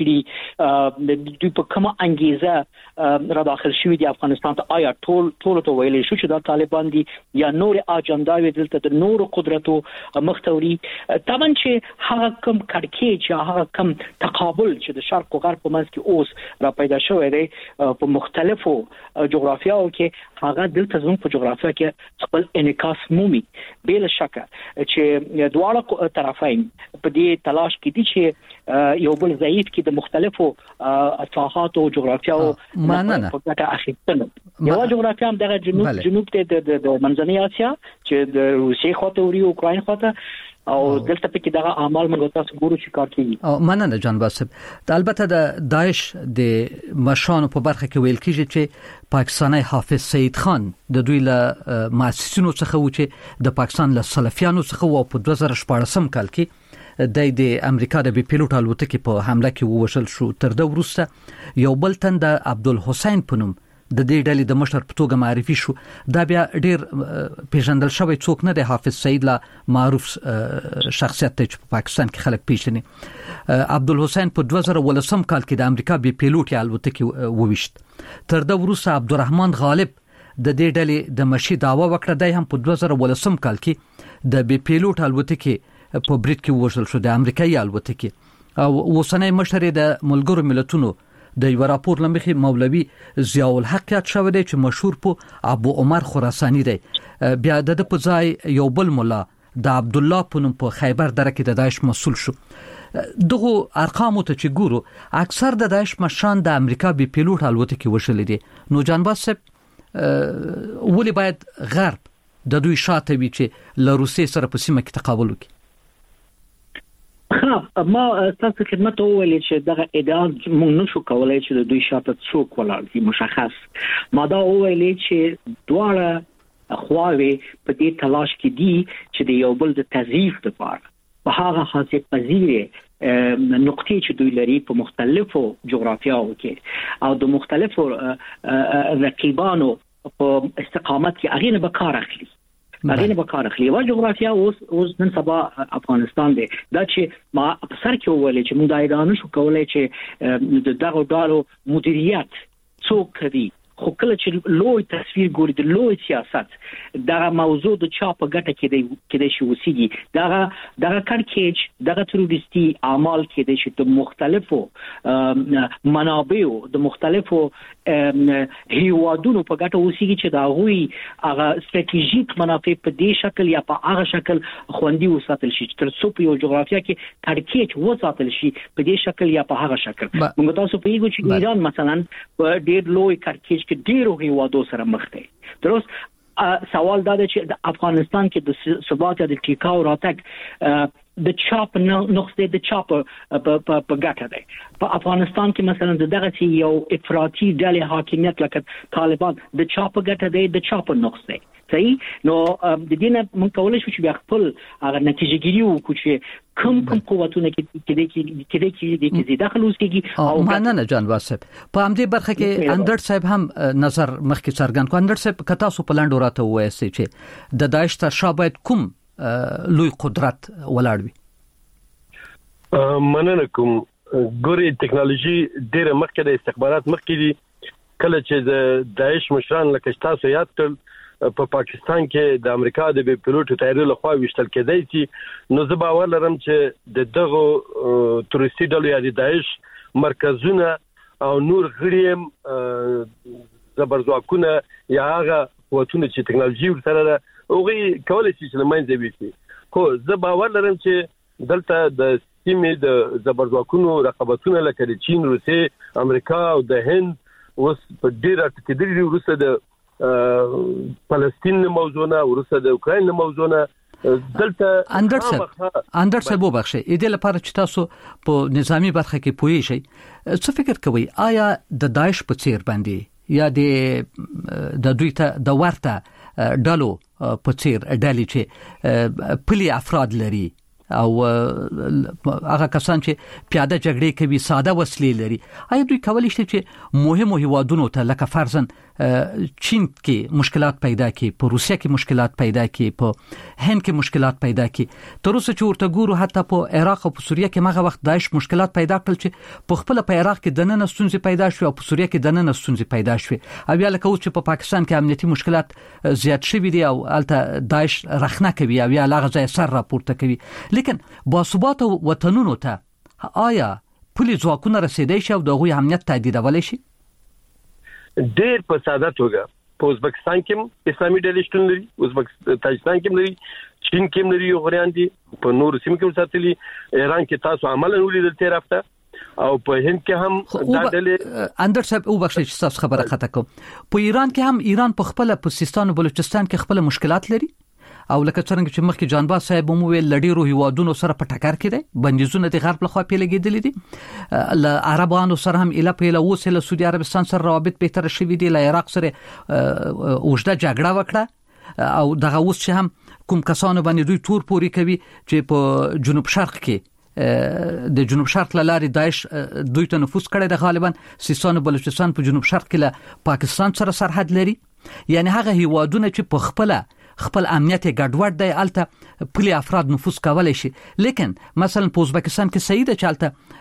کړی، دوی په کومه انګیزه را داخل شوی دي افغانستان ته؟ آیا ټول ټول ته ویلې شو چې دا طالبان دي یا نور اجنداوي دلته د نور قدرتو مختوري؟ طبعا چې هغه کم کړکېچ یا هغه کم تقابل چې د شرق او غرب په منځ کې اوس را پیدا شوی دی په مختلفو جغرافیاو کې، هغه دلته زموږ په جغرافیا کې خپل انعکاس مومي. بلا شک چې دواړه طرفین په دې تلاش کې دي چې یو بل ضعیف کې د مختلفو ساحاتو جغرافیاو مننه په ګټه اخیستنه. یو جغرافیا هم د جنوب جنوب ته د منځنۍ اسیا چې د روسیې خواته او اوکراین خواته او دلته پکې دغه اعمال موږ تاسو ګورو چې کار کوي. او مننه جان باسب. البته د داعش د مشانو په برخه کې ویل کیږي چې پاکستاني حافظ سید خان د دوی له مؤسسینو څخه و چې د پاکستان له سلفیانو څخه و په دوه زره شپږم کال کې د د امریکا د بي پیلوټ الوتکې په حمله کې ووژل شو. تر دا وروسته یو بل تن د عبدالحسین په نوم د دې ډلې د مشر په توګه معرفي شو. دا بیا ډیر پیژندل شوی څوک نه دی، حافظ سید لا معروف شخصیت دی چې په پاکستان کې خلک پیژني. عبدالحسین په دوه زره ولسم کال کې د امریکا بي پیلوټ الوتکې وویشت. تر دا وروسته عبدالرحمن غالب د دې ډلې د مشي دعوا وکړه. دی هم په دوه زره ولسم کال کې د بي پیلوټ الوتکې په برید کې وژل شو، د امریکایي الوتکې. او اوسنۍ مشر د ملګرو ملتونو د یو راپور لمخې مولوي ضیاء الحق یاد شوی دی چې مشهور په ابو عمر خراسانی دی. بیا د په ځای یو بل مولا د عبد الله په نوم په خیبر دره کې د داعش مسؤل شو. دغه ارقامو ته چې ګورو اکثر د داعش مشان د امریکا بي پیلوټ الوتکې وشل دي. نو جانباز صاحب ولې باید غرب د دوی شاته وي چې له روسیې سره په سیمه کې تقابل وکړي؟ ها ما تاسو خدمت وویل چې دغه ادعا موږ نشو کولای چې د دوی شاته څوک ولاړ دي مشخص. ما دا وویل چې دواړه خواوې په دې تلاش کې دي چې د یو بل د تضعیف لپاره په هغه حاصل پذیری نقطې چې دوی لري په مختلفو جغرافیاو کې او د مختلفو رقیبانو په استقامت کې هغه نه به کار اخلي هغه نه به کار اخلي. او جغرافیا اوس اوس نن سبا افغانستان دی دا چې ما په سر کې وویل چې موږ دا ادعا نشو کولای چې د دغه ډالو مدیریت څوک کوي. خو کله چې لوی تصویر ګوري د لوی سیاست دغه موضوع د چا په ګټه کې دی کې د شوسیږي دغه دغه کارکېج دغه تروریستي اعمال کې د شت مختلفو منابعو د مختلفو هیوادونو په ګټه وسیږي چې دا غوي هغه ستراتیژیک منافع په دې شکل یا په هغه شکل خوندي وساتل شي تر څو په یو جغرافیا کې کارکېج وساتل شي په دې شکل یا په هغه شکل. موږ تاسو په یو چې ایران مثلا په ډېر لوی کارکېج کې ډیرو هیوادو سره مخ دی. درست سوال دا دی چې د افغانستان کې د ثبات یا د ټیکاو راتګ د چاپ نقطه د چاپ په ګټه دی. په افغانستان کې مثلا دغه یو افراطي ډلې حاکمیت لکه طالبان د چاپ ګټه دی د چاپ نقطه دی. صحیح نو د دې نه موږ کولای شو چې بیا خپل هغه نتیجه ګیری وکړو چې کوم کوم قوتونه کې کې کې کې کې داخل اوسېږي او مننه جان واسب په همدې برخه کې اندر صاحب هم نظر مخکې څرګند کو. اندر صاحب کتا سو پلان ورته وایي چې د داعش تر شابه کوم لوی قدرت ولاړ وي. مننه کوم ګوري ټکنالوژي ډېر مخکې د استخبارات مخکې دي. کله چې د داعش مشران لکه تاسو یاد کړل په پاکستان کې د امریکا د بي پيلوټ تیارې لخوا وشتل کېدای شي نو زه باور لرم چې د دغه تورستي ډلو یا د داعش مرکزونه او نور غړي زبرځواکونه یا هغه قوتونه چې ټکنالوژي ورسره اوغي کولای شي چې لمنځه وي. خو زه باور لرم چې دلته د سیمې د زبرځواکونو رقابتونه لکه د چین، روسیې، امریکا او د هند اوس په ډیره تکدیري ورسره د فلسطین موضوعنا ورسره د اوکرين موضوعنا دلته اندر صاحب اندر صاحب وبخښه اې د لپاره چې تاسو په نظامی برخه کې پوي شئ څه فکر کوي آیا د داعش په څیر باندې یا د د دوی ته د ورته ډلو په څیر ډلې چې پلي افراد لري او هغه کسان چې پیاده جګړې کوي ساده وسلې لري آیا دوی کولی شي چې مهمو هیوادونو ته لکه فرضاً چین کې مشکلات پیدا کړي، په روسیه کې مشکلات پیدا کړي، په هند کې مشکلات پیدا کړي، تر اوسه چې ورته ګورو حتی په عراق او په سوریه کې مغه وخت داعش مشکلات پیدا کړل چې په خپل په عراق کې دننه ستونزې پیدا شوې او په سوریه کې دننه ستونزې پیدا شوې او یا لکه اوس چې په پاکستان کې امنیتي مشکلات زیات شوي دي او البته داعش رخنه کوي او یا لغه ځای سر راپورته کوي. لیکن باثبات وطنونو ته آیا پولی ځواکونه رسیدای شي او دغه امنیت تهدیدولای شي؟ ډېر په ساده توګه په ازبکستان کې اسلامي ډلې شتون لري، ازبکستان تاجکستان کې لري، چین کې لري، یو غریان دي په نور سیمو کې وساتلي، ایران کې تاسو عملاً ولیدل تیر هفته او په هند کې هم دا ډلې اندر صاحب او بخښه چې تاسو خبره خطا کوم په ایران کې هم ایران په خپل په سیستان او بلوچستان کې خپل مشکلات لري او لکه څنګه چې مخکې جانباز صاحب مو ویل لډیرو هیوادونو سره په ټکر کې دي، بندیزونه د غرب لخوا پیلګېدل دي، ل عربانو سره هم اله پیله اوس له سعودي عربستان سره روابط بهتر شوي دي، ل عراق سره اوږده جګړه وکړه او دغه اوس چې هم کوم کسانو باندې دوی تور پوري کوي چې په جنوب شرق کې د جنوب شرق لارې داعش دوی ته نفوذ کړی د غالبا سیستان او بلوچستان په جنوب شرق کې له پاکستان سره سرحد لري، یعنی هغه هیوادونه چې په خپل خپل امنیت ګډوډ دی الته پلی افراد نفوذ کولای شي، لیکن مثلا په ازبکستان کې صحیح ده چې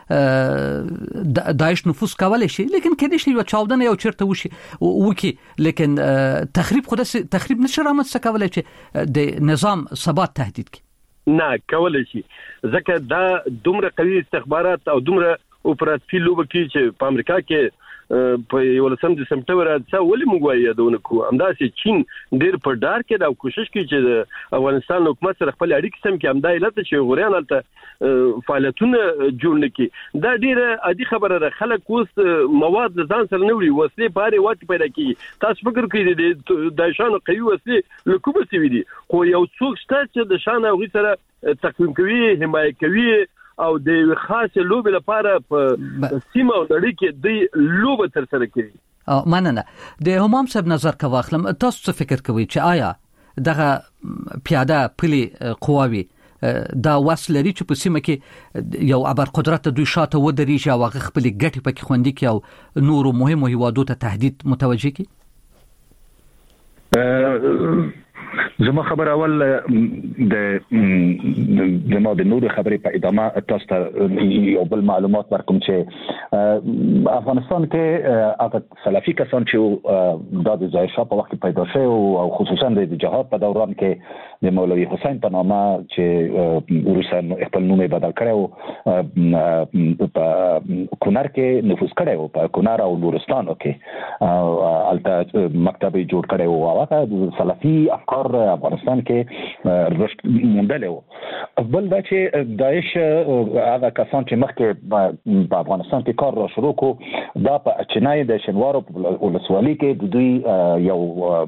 الته داعش نفوذ کولای شي، لیکن کله شي یو چاودنه یو چیرته وشي وکي، لیکن تخریب خود تخریب نشه رامنځته کولای چې د نظام ثبات تهدید کی نه کولای شي، ځکه دا دومره قوي استخبارات او دومره اپراتیفي لوبه کې چې په امریکا کې په یولسم د سپټمبر څا ولې موږ وایو دونه کو همداسې چین ډېر په ډار کې دا کوشش کوي چې د افغانستان حکومت سره خپل اړیکې سم کې همدا علت چې غوریان الته فعالیتونه جوړ نکړي. دا ډېر عادي خبره ده، خلک اوس مواد ځان سره نه وړي، وسلې په هر وخت پیدا کیږي. تاسو فکر کوئ د دایشانو قوي وسلې له کومه سوي دي، خو یو څوک شته چې د شان او غي سره تقویم کوي، حمایت کوي او د خاصه لوب لپاره په سیمه او نړۍ کې د لوب تر سره کوي. او مننه د همام صاحب نظر کا واخلم. تاسو څه فکر کوئ چې آیا دغه پیاده پلي قواوي دا وسلري چې په سیمه کې یو ابر قدرت دوی شاته ودرېږي او هغه خپل ګټې پکې خوندي کوي او نورو مهمو هیوادو ته تهدید متوجه کوي؟ زما خبر اول د زما د نور خبرې په ادامه تاسو ته یو بل معلومات ورکوم چې افغانستان کې هغه سلفي کسان چې د ظاهر شاه په وخت پیدا شوی او خصوصا د جهاد په دوران کې د مولوي حسین په نامه چې وروسته خپل نوم بدل کړو په کونړ کې نفوذ کړو په کونړ او نورستان کې البته مکتب جوړ کړو او هغه سلفي افکار افغانستان کې رشد موندل او بل دا چې داعش هغه کسان چې مخکې په افغانستان کې کار را شروع کو دا په چنای د شنوارو ولسوالۍ کې د دوی یو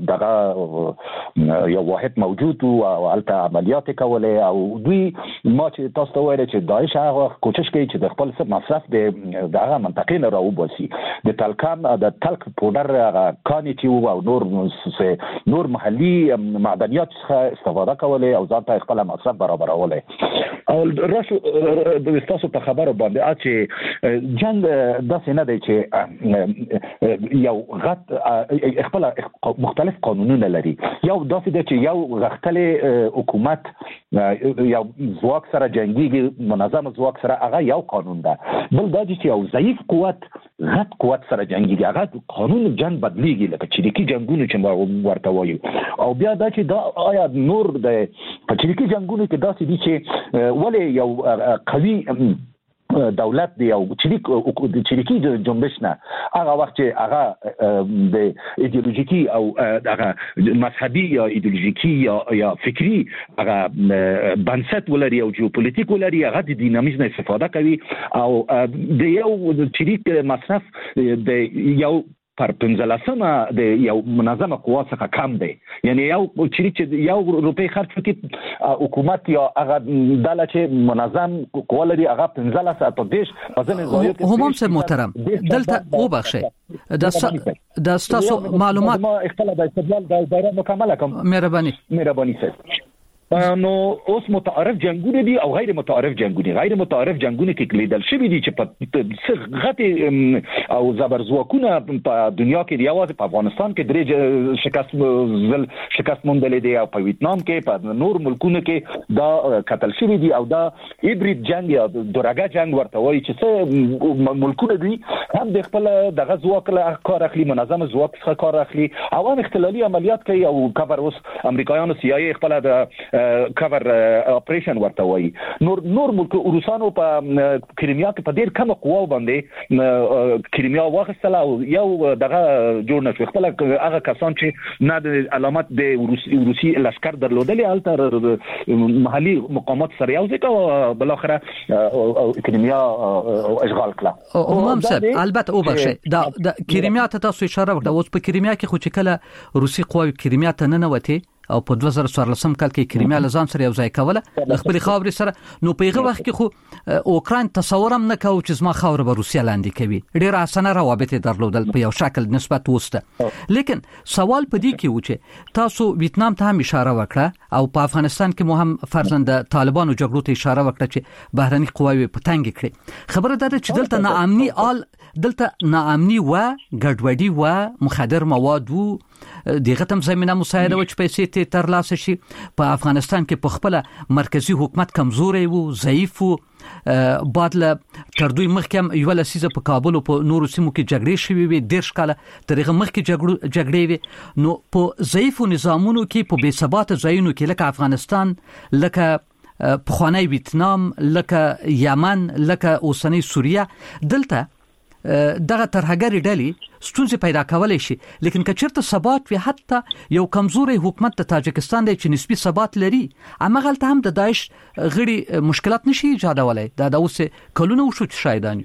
دغه یو واحد موجود او البته عملیات کوله او دوی ما چې تاسو ته وایي چې داعش هغه کوشش کوي چې د خپل څه مصرف د دغه منطقې نه راوباسي د تلکان د تلک پودر هغه کانی چې او نور نور محلي معدنیات څخه استفاده کوله او ځان ته خپل مصرف برابروله او راشو د تاسو په خبرو باندې چې جنگ داسې نه دی چې یو غټ خپل مختلف قانونونه لري. یو داسې دی چې یو غختلې حکومت یو ځواک سره جنگيږي منظم ځواک سره هغه یو قانون ده. بل دا چې یو ضعیف قوت غټ قوت سره جنگيږي هغه قانون جنگ بدليږي لکه چریکي جنگونه چې ورته وایي. او بیا دا چې دا آیا نور د چریکي جنگونه کې داسې دي چې ولې یو قوي دولت دی او چریک د چریکي جنبش نه هغه وخت چې هغه د ایدئولوژیکي او هغه مذهبي یا ایدئولوژیکي یا یا فکری هغه بنسټ ولري او جیوپولیټیک ولري هغه د دینامیزم استفاده کوي او د یو چریک مصرف د یو پر پنځلسمه د یو منظمه قوا څخه کم دی. یعنی یو چریک چې یو روپی خرج وکړي حکومت یا هغه دله چې منظم قوا لري هغه پنځلس په دیش ځنه ځای کې همام صاحب محترم دلته وبخښئ د د تاسو معلومات خپل د استدلال د دایره مکمله کوم. مهرباني مهرباني سره نو اوس متعارف جنگونه دي او غیر متعارف جنگونه. غیر متعارف جنگونه کې لیدل شوی دي چې په غټ او زبرځواکونه په دنیا کې دی اواز په افغانستان کې درې شکست زل شکست موندل دي او په ویتنام کې په نور ملکونو کې دا قتل شوی دي او دا هیبرید جنگ یا درګه جنگ ورته وایي چې څه ملکونه دي هم د خپل دغه ځواک له کار اخلي منظم ځواک څخه کار اخلي او هم اختلالي عملیات کوي او کبر اوس امریکایانو سی آی ای خپل د کور اپریشن ورته وایي. نور نور ملک روسانو په کریمیا کې په ډیر کم قوا باندې کریمیا واخیستله او یو دغه جوړ نشو خپل هغه کسان چې نه د علامات د روسي لشکر درلودلې الته محلي مقامات سره یو ځکه بل اخره کریمیا اشغال کړه. همام صاحب البته او بخښه دا د کریمیا ته تاسو اشاره وکړه. اوس په کریمیا کې خو چې کله روسي قواوی کریمیا ته نه نوته او په دوه زره څوارلسم کال کې کریمیا لزان سره یو ځای کوله خپل خاورې سره نو په هغه وخت کې خو اوکران تصور هم نه کاوه چې زما خاور به روسیا لاندې کوي. ډیر اسانه روابط درلودل په یو شکل نسبت وسته. لیکن سوال په دې کې و چې تاسو ویتنام ته هم اشاره وکړه او په افغانستان کې مو هم فرزند طالبانو جګړو ته اشاره وکړه چې بهرني قواوی په تنګ کړي. خبره ده چې دلته ناامني آل دلته ناامني و ګډوډي و مخدر مواد و دغه تم زمينه مساعده و چې پیسې ته ترلاسه شي. په افغانستان کې په خپل مرکزی حکومت کمزوري وو ضعیف وو بادله تر دوی مخکې یو لسیزه په کابل او په نورو سیمو کې جګړې شوې وي ډیر ښکاله ترغه مخکې جګړې جګړې وي. نو په ضعیف نظامونو کې په بې ثبات ځایونو کې لکه افغانستان لکه پخوانی ویتنام لکه یمن لکه اوسنۍ سوریه دلته دغه ترهګری ډلې ستونزې پیدا کولای شي. لیکن که چیرته ثبات وي حتی یو کمزوري حکومت د تاجکستان دی چې نسبی ثبات لري امغه هم د داعش غړي مشکلات نشي ایجادولای. دا د اوس کلونه وشو چې شایدان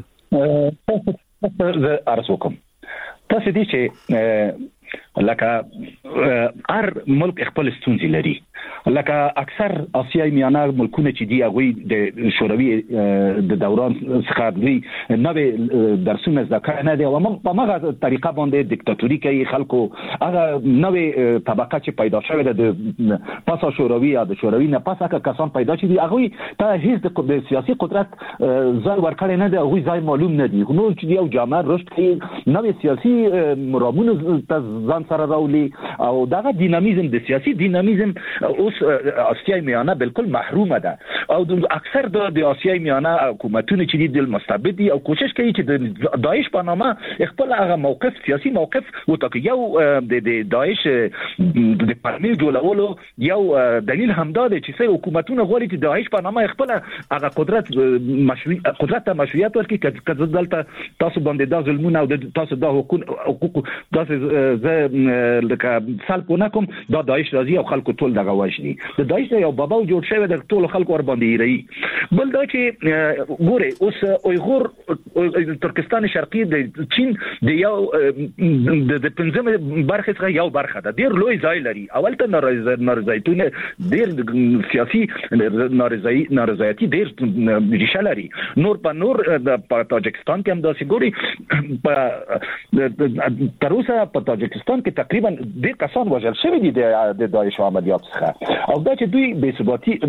یو زه ارزو کوم تاسو دې چې لکه هر ملک خپل ستونزې لري لکه اکثر آسیای میانه ملکونه چې دی هغه د شوروي د دوران څخه دوی نوې درسونه ذکر نه دی او موږ په هغه طریقه باندې دیکتاتوري کوي خلکو هغه نوې طبقه چې پیدا شوه د پاسا شوروي یا د شوروي نه پاسه کسان پیدا شي هغه ته هیڅ د سیاسي قدرت ځای ورکړی نه دی هغه ځای معلوم نه دی نو چې یو جامع رشد کوي نوې سیاسي مرامونه ځان سره راولي او دغه دینامیزم د سیاسي دینامیزم اوس آسیای میانه بالکل محرومه ده او اکثر د آسیای میانه حکومتونه چې د مستبد او کوشش کوي چې د داعش په نامه خپل هغه موقف سیاسي موقف وټاکي یو د داعش د پرمې جوړولو یو دلیل همدا دی چې څه حکومتونه غواړي چې داعش په نامه خپل هغه قدرت مشروع قدرت ته مشروعیت ورکړي چې دلته تاسو باندې د ظلمونه او تاسو د حقوق تاسو زه لکه سلب نکوم دا داعش راځي او خلکو ټول دغه وژني د داعش یو بابا جوړ شوی د ټول خلکو ور باندې ری بل دا چې ګوره اوس اویغور ترکستان شرقي د چین د یو د پنځمه برخه څخه یو برخه ده ډیر لوی ځای لري اول ته نارضایتونه ډیر سیاسي نارضایتي ډیر ریشه لري نور په نور په تاجکستان کې هم داسې ګوري په تر اوسه په تاجکستان کې تقریبا ډیر کسان وژل شوي دي د داعش عملیات څخه او دا چې دوی بې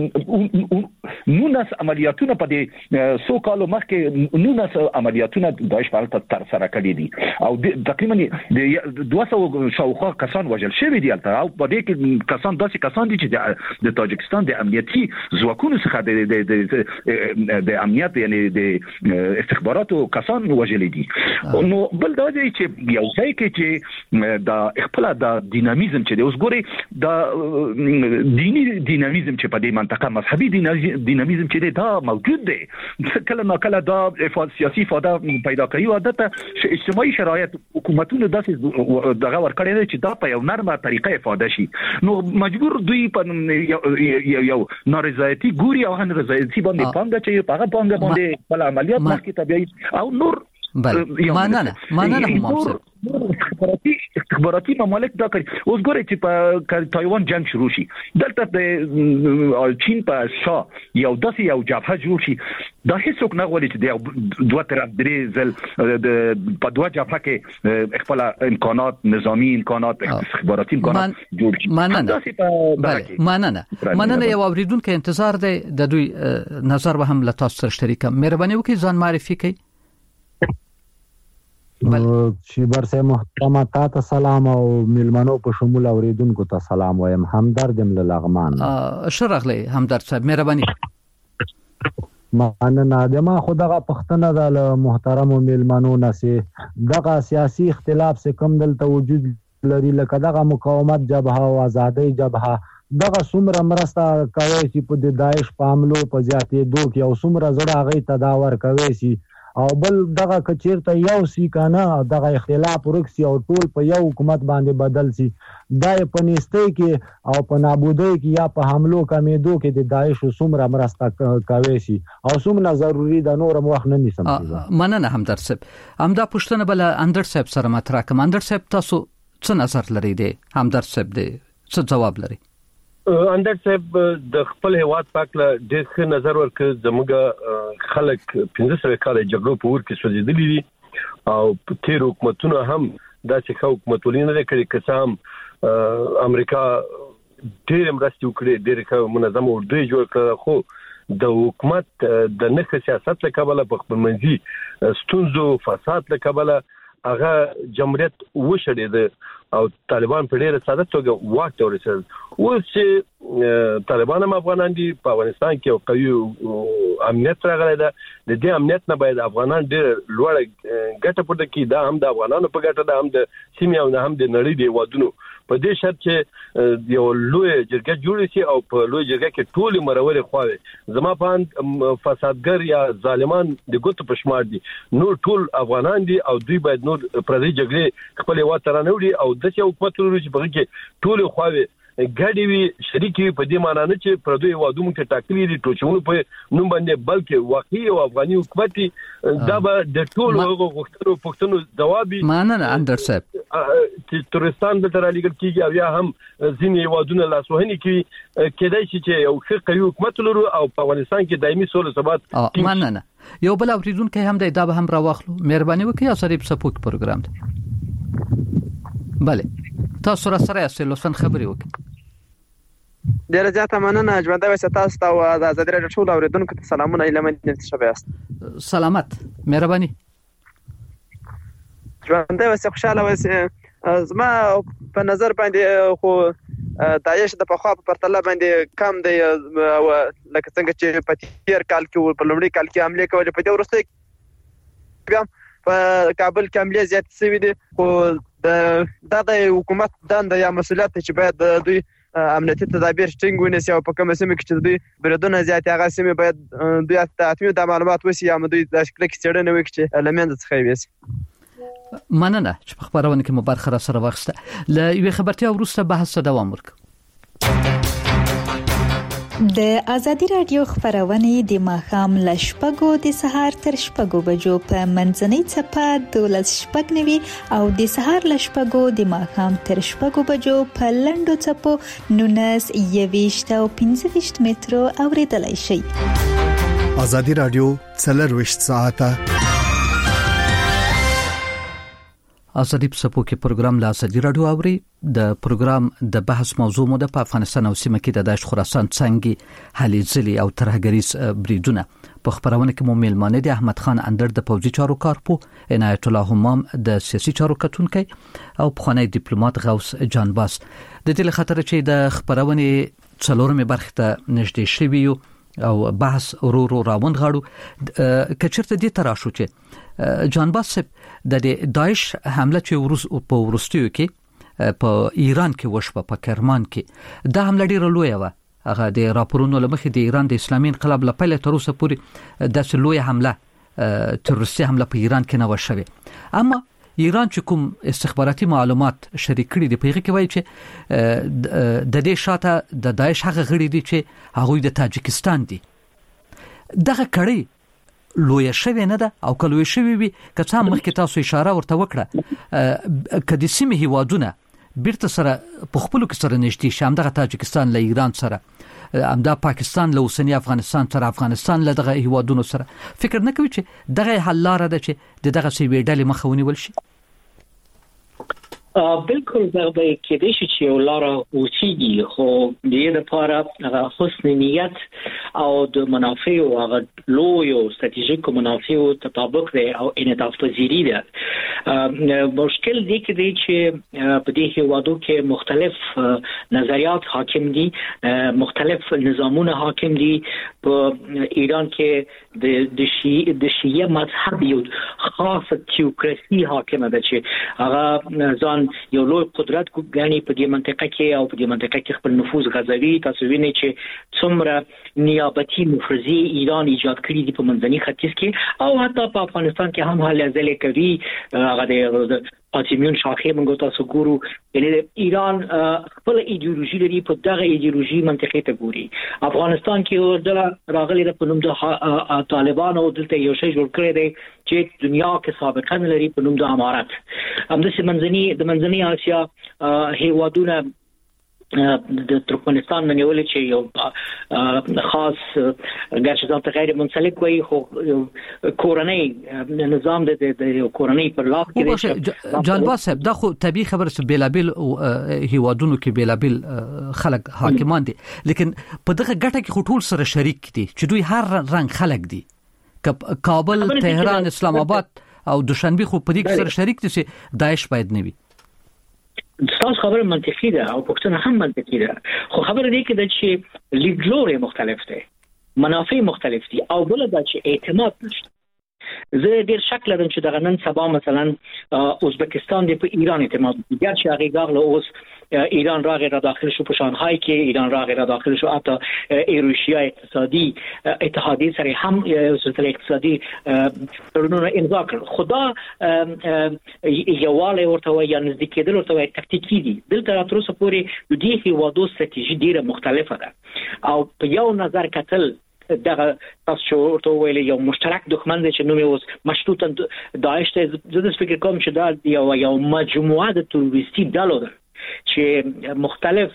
ثباتي نونس عملیاتونه په دې سو کالو مخکې نونس عملیاتونه داعش په حالت تر سره کړي دي او تقریبا د دوه سوه شاوخوا کسان وژل شوي دي او په دې کې کسان داسې کسان دي چې د تاجکستان د امنیتي ځواکونو څخه د د امنیت یعنی د استخباراتو کسان وژل دي نو بل دا دی چې یو ځای کې چې د خپل د دینامیزم چې د اوس ګوري د دینی دینامیزم چې په دې منطقه مذهبي دینامیزم چې دا موجود دی کله نو کله دا سیاسي فاده پیدا کوي او دته اجتماعي شرایط حکومتونو داسې دغه ورکړی دی چې دا په یو نرمه طریقه افاده شي نو مجبور دوی په یو نارضایتي ګوري او هن رضایتي باندې پانګه چې په هغه پانګه باندې خپل عملیات مخکې طبيعي او نور بله مننه مننه محمد استخباراتي استخباراتي ممالک دا کوي اوس ګورئ چې په تایوان جنگ شروع شي دلته د چین په شا یو داسې یو جبهه جوړ شي دا هیڅوک نه غواړي چې د دوه تر درې ځل د په دوه جبهه کې خپل امکانات نظامی امکانات استخباراتي امکانات جوړ شي مننه بله مننه مننه یو اوریدونکو انتظار دی د دوی نظر به هم له تاسو سره شریکم مهرباني وکړئ ځان معرفي کړئ شیبر سه محترم تا سلام او ملمنو په شمول اوریدونکو ته سلام وایم همدرد له لغمان شرغلی همدرد صاحب مهرباني مننه د ما خدغه پښتنه د محترم ملمنو نسه دغه سیاسي اختلاف سے کم دلته وجود لري لکه دغه مقاومت جبهه او ازادي جبهه دغه څومره مرسته کوي چې په داعش په حملو په زیاتې دوه کې او څومره زړه غي تداور کوي شي او بل دغه کچیرته یو سی کنه دغه اختلاف ورکسي او ټول په یو حکومت باندې بدل سي دای په نيستۍ کې او په نابودۍ کې یا په حملو کمیدو کې د داعش څومره مرسته کوي شي او څومره ضروری د نور وخت نه نسم مننه همدرد صاحب همدا پښتنه بل اندر صاحب سره مطرح کوم اندر صاحب تاسو څه نظر لري دی همدرد صاحب دی څه جواب لري اندر صاحب د خپل هواد پاکله ډېر ښه نظر ورکړ زموږ خلک پنځه سوه کاله جګړو په اور کې سوځېدلي دي او تیر حکومتونه هم داسې ښه حکومتولي نه کړي که هم امریکا ډېرې مرستې وکړې ډېرې ښه منظمه اردوی جوړ کړه خو د حکومت د نه ښه سیاست له کبله په خپلمنځي ستونزو فساد له کبله هغه جمهوریت وشړېده او طالبان په ډېره ساده توګه واک ته ورسېدل اوس چې طالبان هم افغانان دي په افغانستان کې یو قوي امنیت راغلی ده د دې امنیت نه باید افغانان ډېره لوړه ګټه پورته کړي دا هم د افغانانو په ګټه ده هم د سیمې او هم د نړۍ د هېوادونو په دې شرط چې یو لوی جرګه جوړ شي او په لوی جرګه کې ټول مرورې خواوې زما په اند فسادګر یا ظالمان د ګوتو په شمار دي نور ټول افغانان دي او دوی باید نور پردي جګړې خپل هېواد ته رانه وړي او داسې حکومت ولرو چې په هغې کې ټولې خواوې ګډي وي شریکي په دې معنی نه چې پردوی وادو مونږ ټاکلي دي ټوچونو په نوم باندې بلکې واقعي او افغاني حکومت دا به د ټولو غوښتنو پښتنو جواب مانه اندر صاحب چې ترستان د تر لیګل کیږي او یا هم ځینې وادونه لاسوهني کوي کېدای شي چې یو ښه قوي حکومت لرو او په افغانستان کې دایمي سوله ثبات مانه یو بل اوریدونکو هم د دا به هم راوخلو مهرباني وکړئ او سره په سپوک پروګرام دی بله تاسو را سره یاست لطفا خبري وکړئ ډیره زیاته مننه ژوندۍ وسه تاسو ته او د آزادي راډیو ټول اوریدونکو ته سلامونه ایله مننه شبه یاست سلامت مهرباني ژوندۍ وسه خوشاله وسه زما په نظر باندې خو داعش د پخوا په پرتله باندې کم دی لکه څنګه چې په تیر کال کې په لومړي کال کې حمله کوله په دې وروسته بیا په کابل کې حمله زیات شوې دي خو د د حکومت دنده یا مسولیت چې باید د دوی امنیتي تدابیر ټینګ ونیسي او په کومه سیمه کې چې دوی بریدونه زیات هغه سیمه باید دوی اتمه د معلومات وسی یا دوی د شکل کې چړنه وکړي چې المند څخه ویسي مننه چې په خبرونه کې مبارک را سره واخسته ل یوه خبرتیا ورسته بحث دوام ورک د آزادي رادیو خبرونه د ماخام لشپګو د سهار تر شپګو بجو په منځنۍ چپه دولس شپګ نوي او د سهار لشپګو د ماخام تر شپګو بجو په لندو چپو نونس یويشت او پنځه مترو اوریدلای شي آزادي رادیو څلرويشت ساعته آزادی په سپو کې پروګرام لا آزادي رادیو اوري د پروګرام د بحث موضوع مو د افغانستان او سیمه کې د داعش خراسان څنګه هلي ځلي او ترهګریز بریدونه په خبرونه کې مو میلمانه دي احمد خان اندر د پوځي چارو کارپو عنایت الله همام د سیاسي چارو کتونکي او پخوانی ډیپلوماټ غوث جانباس د دې خاطر چې د خبرونه څلورمه برخه ته نږدې شوی او بحث ورو ورو راوند غاړو کچرته دي تراشو چې جانباس د داعش حمله چې ورس په ورستیو کې په ایران کې وشوه په کرمان کې دا حمله ډیره لوی و هغه د راپورونو لمخې د ایران د اسلامي انقلاب لپاره تر اوسه پورې د لوی حمله تروریستي حمله په ایران کې نه وشوه اما ایران چې کوم استخباراتي معلومات شریک کړي د پیغه کې وایي چې د دې شاته د داعش هغه غړي دي چې هغه د تاجکستان دي دغه کړي لوی شوی نه ده او کلوې شوی وي که څه مخکې تاسو اشاره ورته وکړه کدي سیمه هیوادونه بیرته سره په خپل کې سره نشتی شام دغه تاجکستان له ایران سره امدا پاکستان له اوسنی افغانستان سره افغانستان له دغه هیوادونو سره فکر نه کوي چې دغه حل لار ده چې دغه سی ویډل مخونی ول شي بالکل دا به کېدای شي چې یو لار اوسېږي خو د دې لپاره هغه حسن نیت او د منافع او هغه لوی او ستراتیژیک منافع تطابق دی او انعطاف پذیری ده مشکل دی کې دی چې په دې هیوادو کې مختلف نظریات حاکم دي مختلف نظامونه حاکم دي په ایران کې د د شیعه د شیعه مذهب یو خاصه تیوکراسي حاکمه ده چې هغه ځان یو لوی قدرت ګڼي په دې منطقه کې او په دې منطقه کې خپل نفوذ غځوي تاسو وینئ چې څومره نیابتي مفرزي ایران ایجاد کړی دی په منځني ختیځ کې او حتی په افغانستان کې هم حال ځلې کوي هغه د پاتیمیون شاخه موږ تاسو ګورو یعنی ایران خپل ایدئولوژي لري په دغه ایدئولوژي منطقه ته ګوري افغانستان کې د راغلي د پنوم د طالبان او دلته یو شی جوړ کړی دی چې دنیا کې سابقه لري په نوم د امارات هم د منځني د منځني اسیا هیوادونه د ترکمنستان منیول چې یو خاص ګرځي ځان ته غیر منسلک وي خو کورنۍ نظام د کورنۍ پر لاس کې دی جانباس صاحب دا خو طبيعي خبره چې بیلابل هیوادونو کې بیلابل خلک حاکمان دي لیکن په دغه ګټه کې خټول سره شریک دي چې دوی هر رنګ خلک دي کابل تهران اسلام آباد او دوشنبه خو په دې سره شریک دي چې داعش باید نه وي تاسو خبره منطقي ده او پښتنه هم منطقي ده خو خبره دی کې چې لیدلوري مختلف دي منافع مختلف دي او بل دا چې اعتماد نشته زه ډیر شک لرم چې د نن سبا مثلا ازبکستان د په ایران اعتماد دیگر چې هغه غاغله اوس ایران راغی را داخل شو په شانگهای کې ایران راغی را داخل شو حتی ایروشیا اقتصادی اتحادیه سره هم سلسله اقتصادی تړونونه امضا کړل. خدا یواله ورته وایي یا نزدیک کېدل ورته وایي تکتیکی دي. دلته تر اوسه پورې د دې هیوادو ستراتیژي ډیره مختلفه ده او په یو نظر کتل دغه تاسو ورته ویل یو مشترک دښمن دی چې نوم یې اوس مشروط داعش ته زه د فکر کوم چې دا یو یو مجموعه د تروریستي ډلو ده چې مختلف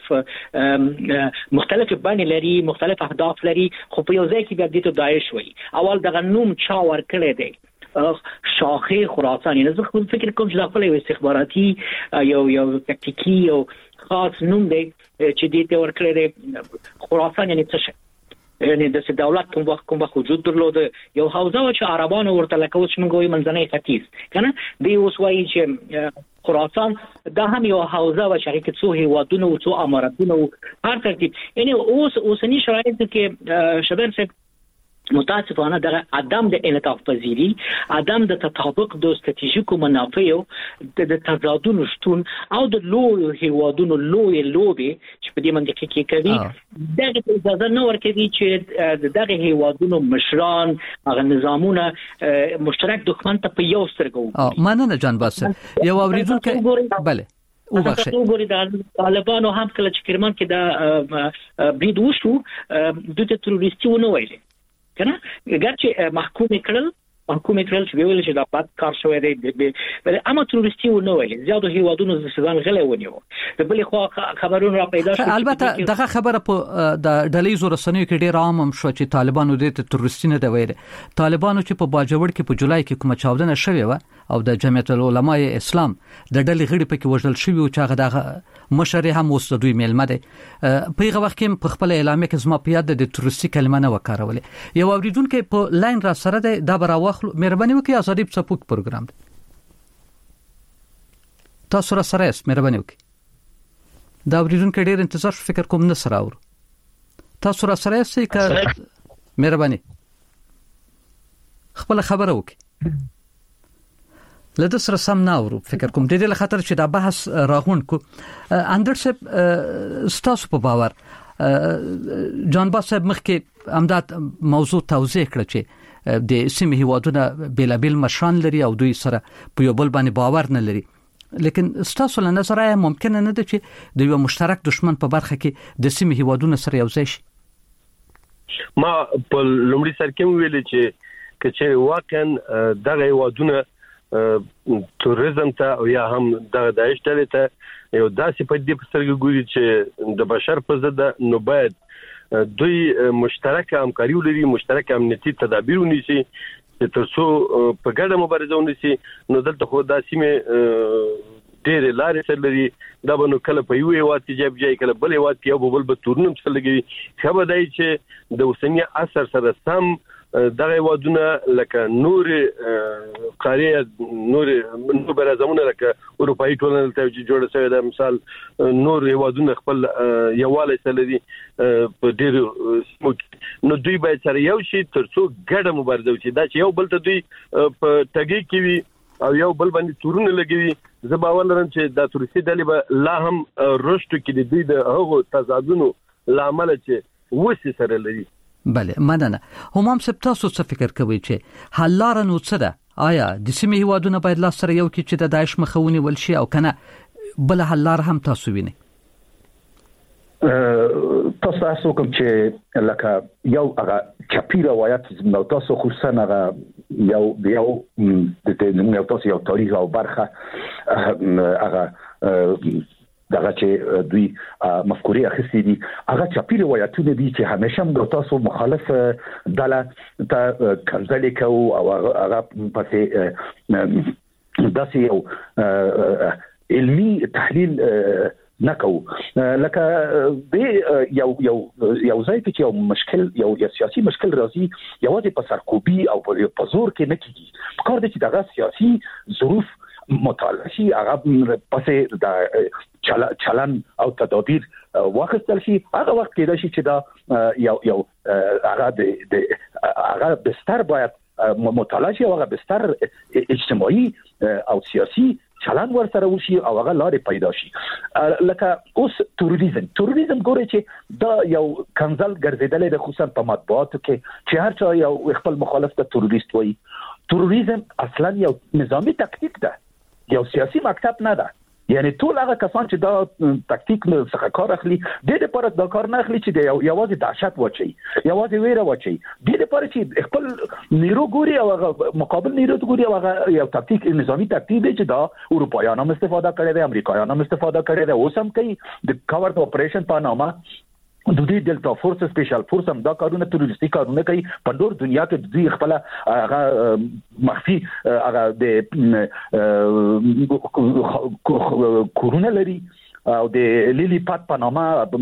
مختلف بڼې لري مختلف اهداف لري خو په یو ځای کې بیا د ته داعش وایي. اول دغه نوم چا ورکړی دی شاخه خراسان نه زه خپل فکر کوم چې دا خپل استخباراتي یو یو تکتیکی او خاص نوم دی چې دې ته ورکړی دی. خراسان یعنی څه شي یعنی د دولت کوم وخت کوم وخت وجود درلود یو حوزه چې عربانو ورته لکه اوس موږ وایو منځنی ختیځ کنه دی اوس وایي چې خراسان دا هم یو حوزه و چې کې څو هیوادونه او څو امارتونه هر ترتیب یعنی اوس اوسنی شرایط کې شبر سے متاسفانه د عدم د انعطاف پذیری عدم د تطابق د استراتیژیکو منافعو د تضادونو شتون او د لوی هیوادونو لوی لوبي چې په دې منځ کې کوي دغه اجازه نه ورکوي چې دغه هیوادونو مشران هغه نظامونه مشترک دښمن ته په یو سترګو مننه جان باسل یو اوریدونکو بله او بخښه وګورئ د طالبانو هم کله چې کرمان کې دا برید وشو د تروریستي ونه ویل کنه ګرچې محکوم کړل محکوم کړل چې ویل چې دا پات کار شوی دی بل اما تروریستي ونه ویل زیاده هیوادونو د سودان غلې ونیو د بل خو خبرونه را پیدا شو. البته دغه خبره په د ډلې زور رسنیو کې ډیر عام هم شو چې طالبانو د تروریستي نه دی ویل. طالبانو چې په باجوړ کې په جولای کې کومه چاودنه شوې و او د جمعیت العلماء اسلام د ډلې غړي پکې وژل شوی او چې هغه دغه مشر هم اوس د دوی میلمه دی په هغه وخت کې په خپل اعلامیه کې زما په یاد د تروریستي کلمه نه وکړولې. یو اوریدونکو په لاین را سره دی دا براوخ مهرباني وکړئ ازادي په سپوک پروګرام دی تاسو را سره است مهرباني وکړئ دا اوریدونکو ډیر انتظار فکر کوم نه سره اور تاسو را سره است که مهرباني خپل خبره وکړئ لده سره سم نه اورو فکر کوم د دې له خاطر چې دا بحث راغون کو اندر صاحب ستاسو په باور جان باس صاحب مخکې امداد موضوع توضیح کړ چې د سیمه هیوادونه بیلابل مشران لري او دوی سره په یو بل باندې باور نه لري لیکن ستاسو له نظر آیا ممکن نه ده چې د یو مشترک دشمن په برخه کې د سیمه هیوادونه سره یو ځای شي؟ ما په لومړي سر کې ویل چې چې واقعا دغه هیوادونه توریزم ته او یا هم د داعش ډلې ته یو داسې په دې سترګې ګوري چې د بشر په ضد نو باید دوی مشترک همکاري ولري مشترک امنیتي تدابیر ونیسي چې ترڅو په ګډه مبارزه ونیسي. نو دلته خو دا سیمه ډېر لارې سره لري دا به نو کله په یو هیواد کې جاب جاي کله بل هیواد کې او بل به تورنم سره لګي خبر دی چې د اوسنی اثر سره سم دغه ودونه لکه نور قاریه نور نور برازمونه لکه اروپאי ټولنه ته چې جوړه شوی د مثال نور ودونه خپل یواله سره دي په ډیر نو دوی باید سره یو شي ترڅو ګډه مبارزه وشي دا چې یو بل ته دوی په تګي کې وي او یو بل باندې تورونه لګوي. زه باور لرم چې دا تورسي ډلې به لا هم رښتو کې د دوی د هغو تضادونو لامل چې وسی سره لري. بله مننه. همام سب تاسو څه فکر کوئ چې حل لار نو څه ده؟ آیا د سیمې هیوادونه باید لاس سره یو کې چې د داعش مخه ونیول شي او کنه بل حل لار هم تاسو وینئ؟ تاسو تاسو کوم چې لکه یو هغه چپی روایت نو تاسو خصوصا هغه یو یو د نو تاسو یو تاریخ او برخه هغه دغه چې دوی مفکورې اخیستې دي هغه چاپی روایتونه دي چې همیشه موږ تاسو مخالف ډله ته کنځلې کوو او هغه پسې داسې یو علمي تحلیل نکو لکه به یو یو یو ځای کې یو مشکل یو سیاسي مشکل راځي یوازې په سرکوبي او په زور کې نه کیږي په کار دي چې دغه سیاسي ظروف مطالعه شي هغه پسې د چلن او تدابیر واخیستل شي هغه وخت کې دا شي چې دا یو یو هغه د هغه بستر باید مطالعه شي او هغه بستر اجتماعي او سیاسي چلن ورسره وشي او هغه لارې پیدا شي. لکه اوس تروریزم تروریزم ګوري چې دا یو کنزل ګرځیدل د خصوصا په مطبوعاتو کې چې هر چا یو خپل مخالف ته تروریست وایي. تروریزم اصلا یو نظامی تکتیک ده، یو سیاسي مکتب نه ده. یعنی ټول هغه کسان چې دا تکتیک نه څخه کار اخلي د دې لپاره دا کار نه اخلي چې د یوازې دهشت واچي، یوازې ویره واچي، د دې لپاره چې خپل نیرو ګوري او هغه مقابل نیرو ګوري او هغه یو تکتیک نظامی تکتیک دی چې دا اروپایانو هم استفاده کړی دی، امریکایانو هم استفاده کړی دی، اوس هم کوي. د کاورت اپریشن په نامه د دې ډلټا فورس سپیشل فورس هم دا کارونه تروریستي کارونه کوي په ټول دنیا کې. د دوی خپل هغه مخفي هغه د کورونه لري او د لیلی پات په نامه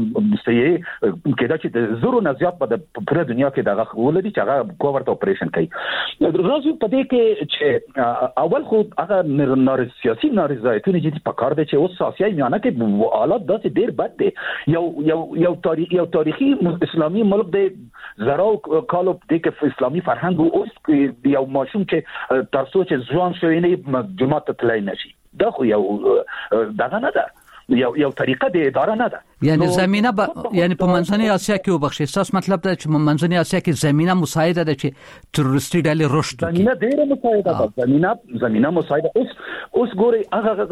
سیې کېدا چې د زورو نه زیات په پوره دنیا کې دغه ولري چې هغه کوورت اپریشن کوي. راځو په دې کې چې اول خو هغه نار سیاسي نارضایتونه چې په کار دي چې اوس سیاسي میانه کې حالات داسې ډیر بد دي. یو یو یو تاریخ یو تاریخي اسلامي ملک دی، زراو کالو د کې اسلامي فرهنګ اوس یو ماشوم چې ترڅو چې ځوان شوی نه جماعت ته تلای نشي، دا خو یو دغه نه ده، یو یو طریقه د اداره نه ده. یعنی زمينه ب... یعنی په منځنۍ اسیا کې وبخښي اساس مطلب دا چې منځنۍ اسیا کې زمينه مساعده ده چې تروریستي ډلې رشد کوي. زمينه ډیره مساعده ده، زمينه زمينه مساعده. اوس اوس ګوري هغه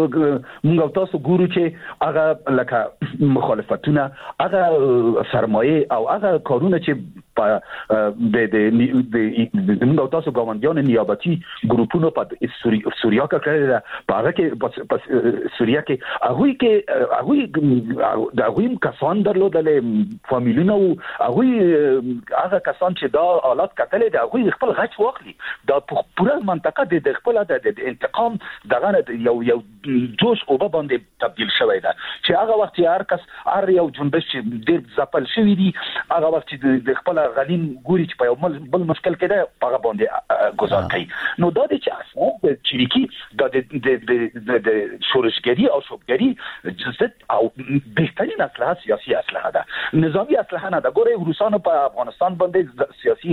موږ تاسو ګورو چې هغه لکه مخالفتونه، هغه سرمایه او هغه کارونه چې په د د د موږ تاسو ګاونډیان نیابتي ګروپونو په سوریا کې کړل ده، په هغه کې په سوریا کې هغه کې هغه د هغوی کسان درلودلې فامیلونه او هغوی هغه کسان چې دا حالات کتلې د هغوی خپل غچ واخلي. دا پوره منطقه د خپل د انتقام دغه یو یو جوش او باندې تبدیل شوی ده چې هغه وخت هر کس هر یو جنبش چې ډیر ځپل شوی دی، هغه وخت چې د خپل غلیم ګوري چې په یو بل مشکل کې ده هغه باندې گزار کوي. نو دا د چې اساس د چریکي د د د شورشګری او شوبګری جزت او بهترین اسلحه سیاسي اسلحه ده، نظامی اسلحه نه ده. ګوره روسانو په افغانستان باندې سیاسي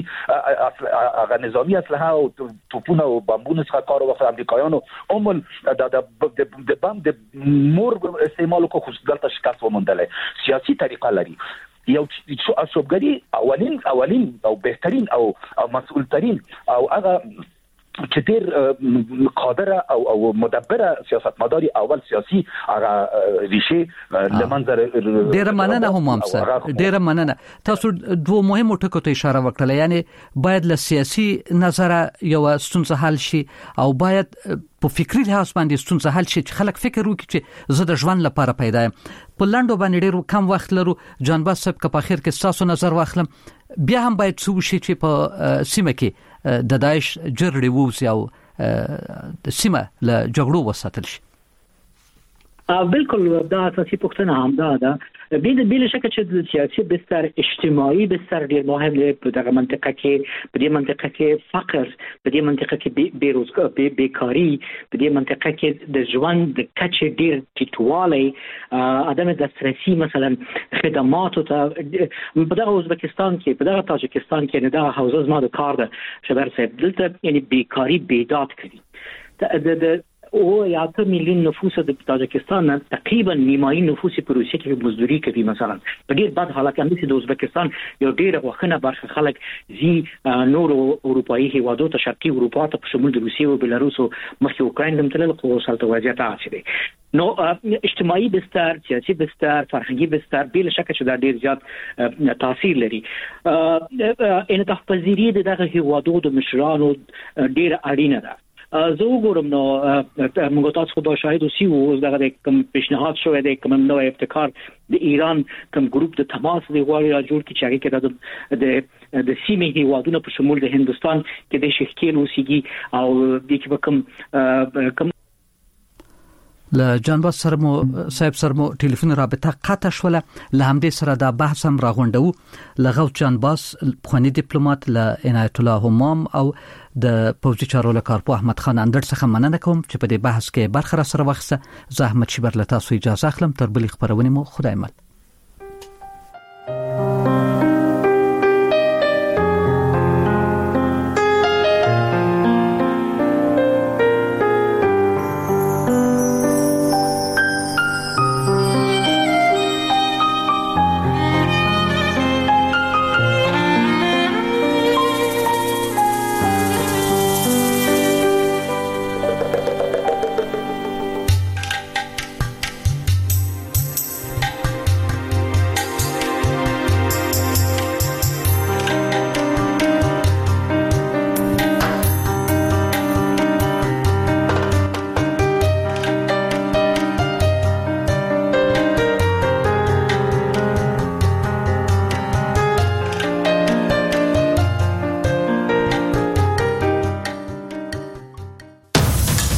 هغه نظامی اسلحه او توپونه او بمبونه څخه کار واخلي. امریکایانو عمل د د بم د مور استعمال کو خو دلته شکست ومندله. سیاسي طریقه لري. یو شوبګری اولین اولین او بهترین او مسؤل ترین او هغه چې ډیر قادره او او مدبره سیاستمداري اول سیاسي هغه ریشه لمنځه ډیر مننه هم امسر ډیر مننه. تاسو دوه مهمه ټکو ته اشاره وکړه، یعنی باید له سیاسي نظره یو ستونزه حل شي او باید په فکری لحاظ باندې ستونزه حل شي چې خلک فکر وکړي چې زه د ژوند لپاره پیدا یم. په لاندو باندې ډیر کم وخت لرو. جانباز صاحب که په اخر کې تاسو نظر واخلم، بیا هم باید څه شي چې په سیمه کې د داعش جرړې ووسی او د سیمه له جګړو وساتل شي. بالکل دا اساسي پوښتنه هم ده ده بل بل شکه چې سیاسي بستر اجتماعي بستر ډیر مهم دی په دغه منطقه کې. په دې منطقه کې فقر، په دې منطقه کې بیروزګاري، بیکاری، په دې منطقه کې د ژوند د کچې ډیر ټیټوالی، عدم دسترسي مثلا خدماتو ته. په دغه ازبکستان کې، په دغه تاجکستان کې نه دا حوزه زما د کار ده شبر صاحب دلته یعنی بیکاری بیداد کړي. د او یاته میلیون نفوس د تاجکستان تقریبا نیمایي نفوس په روسیه کې مزدوري کوي. مثلا په ډیر بد حالت کې د ازبکستان یو ډیر غوښنه برخه خلک زی نور اروپאי هیوادو ته شرقي اروپا ته په شمول د روسیې او بلاروس او مخکې اوکراین هم تلل خو سلطه وضعیت عاصي دي. نو اجتماعي بستر، سیاسي بستر، فرهنګي بستر بل شک چې دا ډیر زیات تاثیر لري. ان تحفظيري دغه هیوادو د مشرانو ډیر اړینه ده. زه وګورم نو موږ تاسو خو دا شاهد اوسئ او دغه کوم پیشنهاد شوی دی، کوم نو ابتکار د ایران کوم ګروپ د تماس دی غواړي را جوړ کړي چې هغه د د سیمې هیوادونو په شمول د هندستان کې د شکل اوسېږي او د کې کوم کوم له جانباز سره مو صاحب سره مو ټلیفون رابطه قطع شوله. له همدې سره دا بحث هم راغونډو. لغو جانباز خواني ډیپلوماټ له عنایت الله همام او د پوځي چارو له کارپو احمد خان اندر څخه مننه کوم چې په دې بحث کې برخه را سره واخیسته. زه احمد شیبر له تاسو اجازه اخلم. تر بلې خبرونه مو خدای مل.